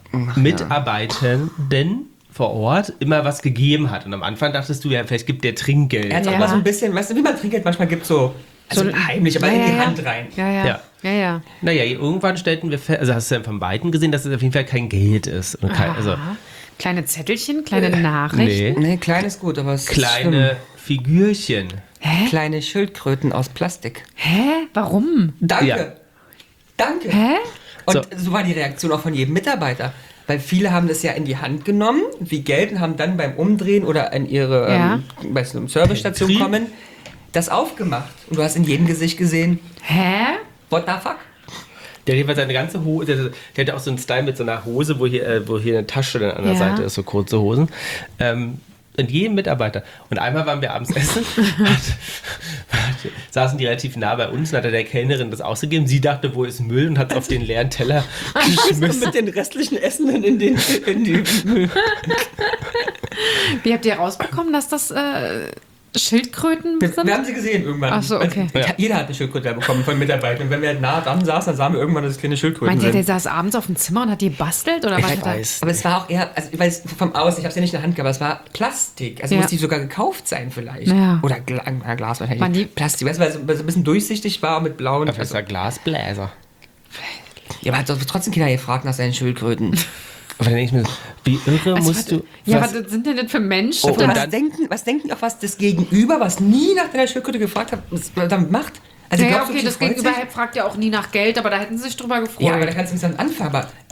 Mitarbeitenden vor Ort immer was gegeben hat. Und am Anfang dachtest du, ja, vielleicht gibt der Trinkgeld. Er hat auch Ja. mal so ein bisschen, weißt du, wie man Trinkgeld manchmal gibt, so, also So- heimlich, aber Ja, in die ja, ja. Hand rein. Ja, ja. Ja. Ja, ja. Naja, irgendwann stellten wir fest, also hast du ja von beiden gesehen, dass es auf jeden Fall kein Geld ist. Und kein, also Aha. Kleine Zettelchen, kleine Nachrichten. nee, Nee, klein ist gut, aber es ist kleine Figürchen. schlimm. Kleine Schildkröten aus Plastik. Hä? Warum? Danke. Ja. Danke. Hä? Und So. so. war die Reaktion auch von jedem Mitarbeiter. Weil viele haben das ja in die Hand genommen, wie Geld, und haben dann beim Umdrehen oder in ihre Ja. ähm, bei so einer Servicestation Betrieb. kommen, das aufgemacht. Und du hast in jedem Gesicht gesehen, Hä? what the fuck? Der hat seine ganze Hose, der, der hatte auch so einen Style mit so einer Hose, wo hier, äh, wo hier eine Tasche dann an der Ja. Seite ist, so kurze Hosen. Ähm, und jedem Mitarbeiter. Und einmal waren wir abends essen, hat, hat, saßen die relativ nah bei uns und hat der Kellnerin das ausgegeben. Sie dachte, wo ist Müll, und hat es auf den leeren Teller geschmissen. Mit den restlichen Essen in den in die Wie habt ihr rausbekommen, dass das äh, Schildkröten wir, sind? wir haben sie gesehen irgendwann. Ach so, okay. Also, Ja. Jeder hat eine Schildkröte bekommen von Mitarbeitern. Und wenn wir nah dran saßen, dann sahen wir irgendwann, dass es kleine Schildkröten Meint ihr, der sind. saß abends auf dem Zimmer und hat die bastelt? Oder was hat er? Aber es war auch eher, also ich weiß vom Außen, ich habe es ja nicht in der Hand gehabt, aber es war Plastik. Also Ja. muss die sogar gekauft sein vielleicht. Ja. Oder Gla na, Glas Waren wahrscheinlich. die- Plastik, weißt du, weil es weil es ein bisschen durchsichtig war mit blauen. Das ist ja Glasbläser. Ja, aber hat doch trotzdem keiner gefragt nach seinen Schildkröten. Aber dann denke ich mir, so, wie irre Also, musst warte, du. ja, was- was sind denn das für Menschen? Oh, und was dann- denken, was denken auch, was das Gegenüber, was nie nach deiner Schildkröte gefragt hat, was man damit macht? Also ja, glaubst du, okay, die das freut Gegenüber sich? fragt ja auch nie nach Geld, aber da hätten sie sich drüber gefreut. Ja, aber da kannst du nicht dann anfangen. Aber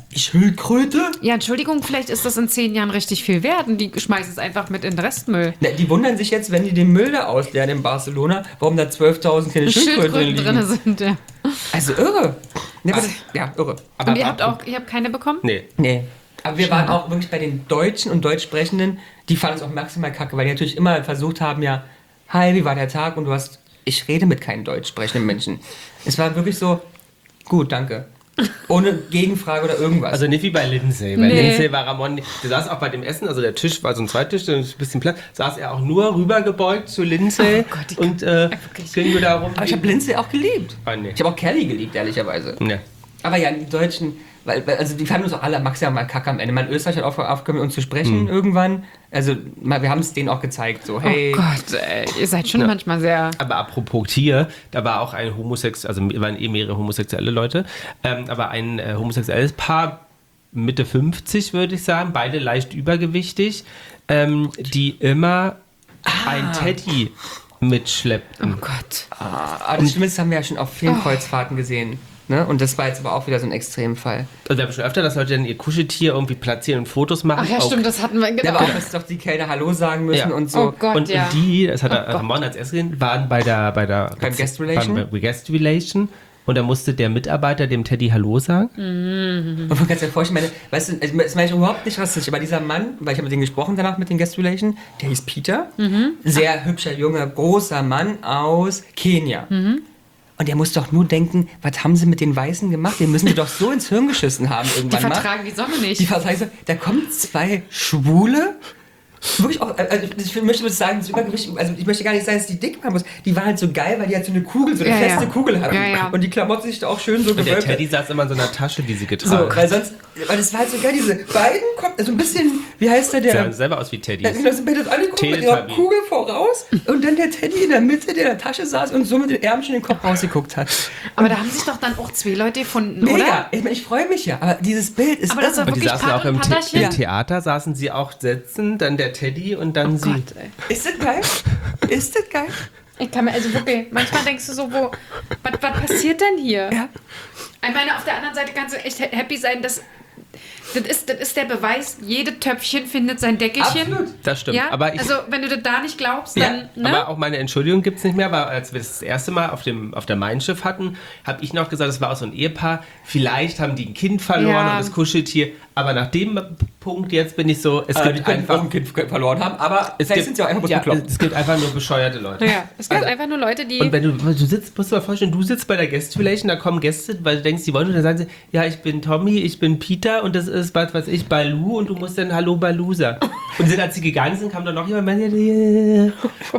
Schildkröte? Ja, Entschuldigung, vielleicht ist das in zehn Jahren richtig viel wert und die schmeißen es einfach mit in den Restmüll. Na, die wundern sich jetzt, wenn die den Müll da ausleeren in Barcelona, warum da zwölftausend kleine Schildkröten drin Schildkröten liegen. drin sind, ja. Also irre. Nee, aber das, ja, irre. Aber Und ihr habt apropos- auch, ihr habt keine bekommen? Nee. Nee. Aber wir waren auch wirklich bei den Deutschen und Deutschsprechenden, die fanden es auch maximal kacke, weil die natürlich immer versucht haben, ja, hi, wie war der Tag? Und du hast, ich rede mit keinen deutsch sprechenden Menschen. Es war wirklich so, gut, danke. Ohne Gegenfrage oder irgendwas. Also nicht wie bei Lindsay. Bei Nee. Lindsay war Ramon, der saß auch bei dem Essen, also der Tisch war so ein Zweitisch, ein bisschen Platz, saß er auch nur rübergebeugt zu Lindsay Oh Gott, die und äh, wirklich. ging nur darum. aber ich habe Lindsay auch geliebt. Ah, nee. Ich habe auch Kelly geliebt, ehrlicherweise. Nee. Aber ja, die Deutschen, weil, weil also die fanden uns auch alle maximal kacke am Ende. Mein Österreich hat auf, aufgehört mit uns zu sprechen irgendwann. Also mal, wir haben es denen auch gezeigt, so hey. Oh Gott, ey, ihr seid schon Ja. manchmal sehr... Aber apropos Tier, da war auch ein Homosex, also waren eh mehrere homosexuelle Leute, ähm, aber ein äh, homosexuelles Paar, Mitte fünfzig würde ich sagen, beide leicht übergewichtig, ähm, die immer ein Teddy mitschleppten. Oh Gott. Ah, das Schlimme ist, das haben wir ja schon auf vielen Kreuzfahrten gesehen. Ne? Und das war jetzt aber auch wieder so ein Extremfall. Also wir haben schon öfter, dass Leute dann ihr Kuscheltier irgendwie platzieren und Fotos machen. Ach ja, Auch- stimmt, das hatten wir, Ja, genau. aber auch, dass doch die Kellner Hallo sagen müssen Ja. und so. Oh Gott, Und, ja. und die, das hat Oh der Gott. Ramon als erstes gesehen, waren bei der, bei der Beim Guest Relation? beim Guest Relation. Und da musste der Mitarbeiter dem Teddy Hallo sagen. Und man kann sich ja vorstellen, meine, weißt du, also, das meine ich überhaupt nicht rassistisch, aber dieser Mann, weil ich habe mit dem gesprochen danach mit den Guest Relation, der hieß Peter, sehr hübscher, junger, großer Mann aus Kenia. Und der muss doch nur denken, was haben sie mit den Weißen gemacht? Den müssen die doch so ins Hirn geschissen haben Die irgendwann mal. vertragen die Sonne nicht. Die vertragen so, da kommen zwei Schwule, wirklich auch, also ich möchte das sagen, das Übergewicht, also ich möchte gar nicht sagen, dass die dick waren, die waren halt so geil, weil die halt so eine Kugel, so eine Ja, feste ja. Kugel hatten. Ja, ja. Und die Klamotten sich da auch schön so Und der gewölbt. Teddy saß immer in so einer Tasche, die sie So, getragen weil sonst, weil das war halt so geil, diese beiden kommen, also ein bisschen, wie heißt der, Sie der, sahen selber aus wie Teddys. da sind beide alle gucken mit ihrer Teletubby. Kugel voraus und dann der Teddy in der Mitte, der in der Tasche saß und so mit den Ärmchen den Kopf rausgeguckt hat. Aber da haben sich doch dann auch zwei Leute gefunden, Mega, oder? ich, meine, ich freue mich ja, aber dieses Bild ist Aber das war Und die wirklich saßen auch im, Pater- The Paterchen? im Theater, saßen sie auch sitzen, dann der Teddy und dann sie. Oh Gott, ey. Ist das geil? Ist das geil? Ich kann mir, also wirklich, manchmal denkst du so, wo, was, was passiert denn hier? Ja. Ich meine, auf der anderen Seite kannst du echt happy sein, dass das ist, das ist der Beweis, jede Töpfchen findet sein Deckelchen. Absolut. Das stimmt. Ja? Aber ich, also, wenn du das da nicht glaubst, ja, dann, ne? aber auch meine Entschuldigung gibt es nicht mehr, weil als wir das, das erste Mal auf dem auf der Main-Schiff hatten, habe ich noch gesagt, das war auch so ein Ehepaar, vielleicht haben die ein Kind verloren Ja. und das Kuscheltier, aber nach dem Punkt jetzt bin ich so, es Also, die gibt können auch einfach... ein Kind verloren haben, aber Es vielleicht gibt, sind sie auch einfach bloß ja, bekloppt. es gibt einfach nur bescheuerte Leute. ja, es gibt Also- einfach nur Leute, die... Und wenn du, du sitzt, musst du dir mal vorstellen, du sitzt bei der Guest Relation, da kommen Gäste, weil du denkst, die wollen, und dann sagen sie, ja, ich bin Tommy, ich bin Peter und das ist, was weiß ich, Balu und du musst dann Hallo Balusa. Und sind, als sie gegangen sind, kam dann noch jemand, yeah.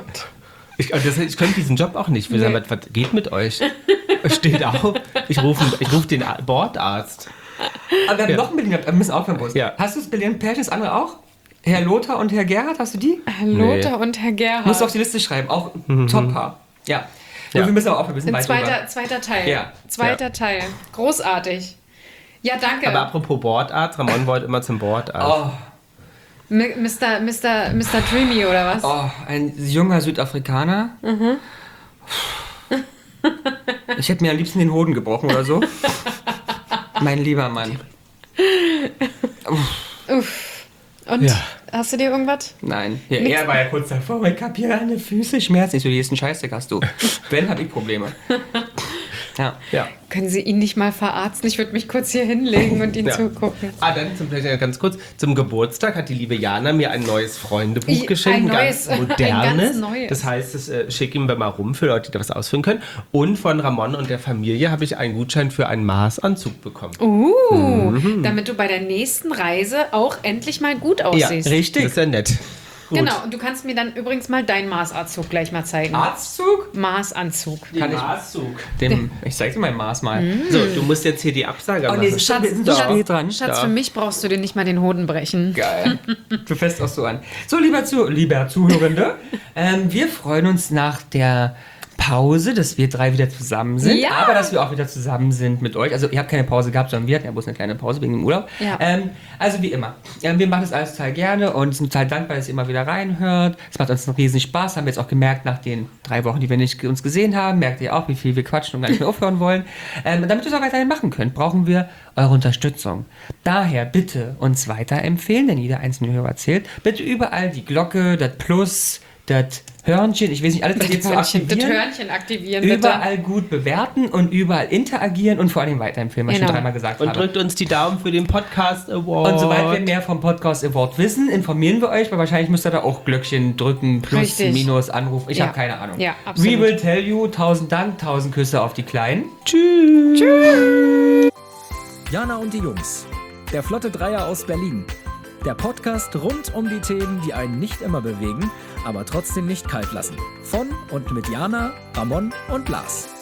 ich, und das, ich könnte diesen Job auch nicht. Wir sagen, was, was geht mit euch? Steht auf, ich rufe ich ruf den A- Bordarzt. Aber wir haben Ja. noch einen Berliner, wir müssen aufhören, Bus. Ja. Hast du das Berliner Pärchen, das andere auch? Herr Lothar und Herr Gerhard, hast du die? Herr Lothar und Herr Gerhard. Musst du auf die Liste schreiben, auch Top-Paar. Ja. Ja. Und wir müssen aber aufhören, wir sind Ein weit zweiter, drüber. zweiter Teil. Ja. Zweiter Ja. Teil. Großartig. Ja, danke. Aber apropos Bordarzt, Ramon wollte immer zum Bordarzt. Oh, Mi- Mister Mister Mister Dreamy oder was? oh, ein junger Südafrikaner. Mhm. Ich hätte mir am liebsten den Hoden gebrochen oder so. Mein lieber Mann. Uff. Und Ja. hast du dir irgendwas? Nein. Ja, er war ja kurz davor, ich hab hier eine Füße Schmerzen. Ich so, hier ist ein Scheißdreck, hast du. Wenn, hab ich Probleme. Ja. Ja. Können Sie ihn nicht mal verarzten? Ich würde mich kurz hier hinlegen und ihn Ja. zugucken. Ah, dann zum, vielleicht ganz kurz. Zum Geburtstag hat die liebe Jana mir ein neues Freundebuch I- geschenkt. ein neues, ganz ein modernes. ganz neues. Das heißt, das äh, schicken wir mal rum für Leute, die das ausfüllen können. Und von Ramon und der Familie habe ich einen Gutschein für einen Maßanzug bekommen. Uh, damit du bei der nächsten Reise auch endlich mal gut aussiehst. richtig. Das ist ja nett. Gut. Genau, und du kannst mir dann übrigens mal deinen Maßanzug gleich mal zeigen. Arztzug? Maßanzug. Kann ich- Maßzug. Dem, ich zeig dir mein Maß mal. Mhm. So, du musst jetzt hier die Absage Oh, machen. nee, Schatz, wir sind so spät dran. Schatz, Ja. für mich brauchst du dir nicht mal den Hoden brechen. Geil. Du fällst auch so an. So, lieber, Zu lieber Zuhörende, ähm, wir freuen uns nach der Pause, dass wir drei wieder zusammen sind, Ja. aber dass wir auch wieder zusammen sind mit euch. Also ihr habt keine Pause gehabt, sondern wir hatten ja bloß eine kleine Pause wegen dem Urlaub. Ja. Ähm, also wie immer. Ja, wir machen das alles total gerne und sind total dankbar, dass ihr immer wieder reinhört. Es macht uns einen riesen Spaß. Haben wir jetzt auch gemerkt, nach den drei Wochen, die wir nicht uns gesehen haben, merkt ihr auch, wie viel wir quatschen und gar nicht mehr aufhören wollen. Ähm, damit wir es auch weiterhin machen können, brauchen wir eure Unterstützung. Daher bitte uns weiterempfehlen, denn jeder einzelne Hörer zählt. Bitte überall die Glocke, das Plus, das Hörnchen, ich weiß nicht, alles, was jetzt zu Hörnchen, das aktivieren. Hörnchen aktivieren, bitte. Überall gut bewerten und überall interagieren und vor allem weiterempfehlen, was ich Genau. schon dreimal gesagt Und habe. drückt uns die Daumen für den Podcast Award. Und sobald wir mehr vom Podcast Award wissen, informieren wir euch, weil wahrscheinlich müsst ihr da auch Glöckchen drücken, plus, Richtig. minus, Anruf. Ich Ja. habe keine Ahnung. Ja, absolut. We will tell you. Tausend Dank, tausend Küsse auf die Kleinen. Tschüss. Jana und die Jungs. Der Flotte Dreier aus Berlin. Der Podcast rund um die Themen, die einen nicht immer bewegen, aber trotzdem nicht kalt lassen. Von und mit Jana, Ramon und Lars.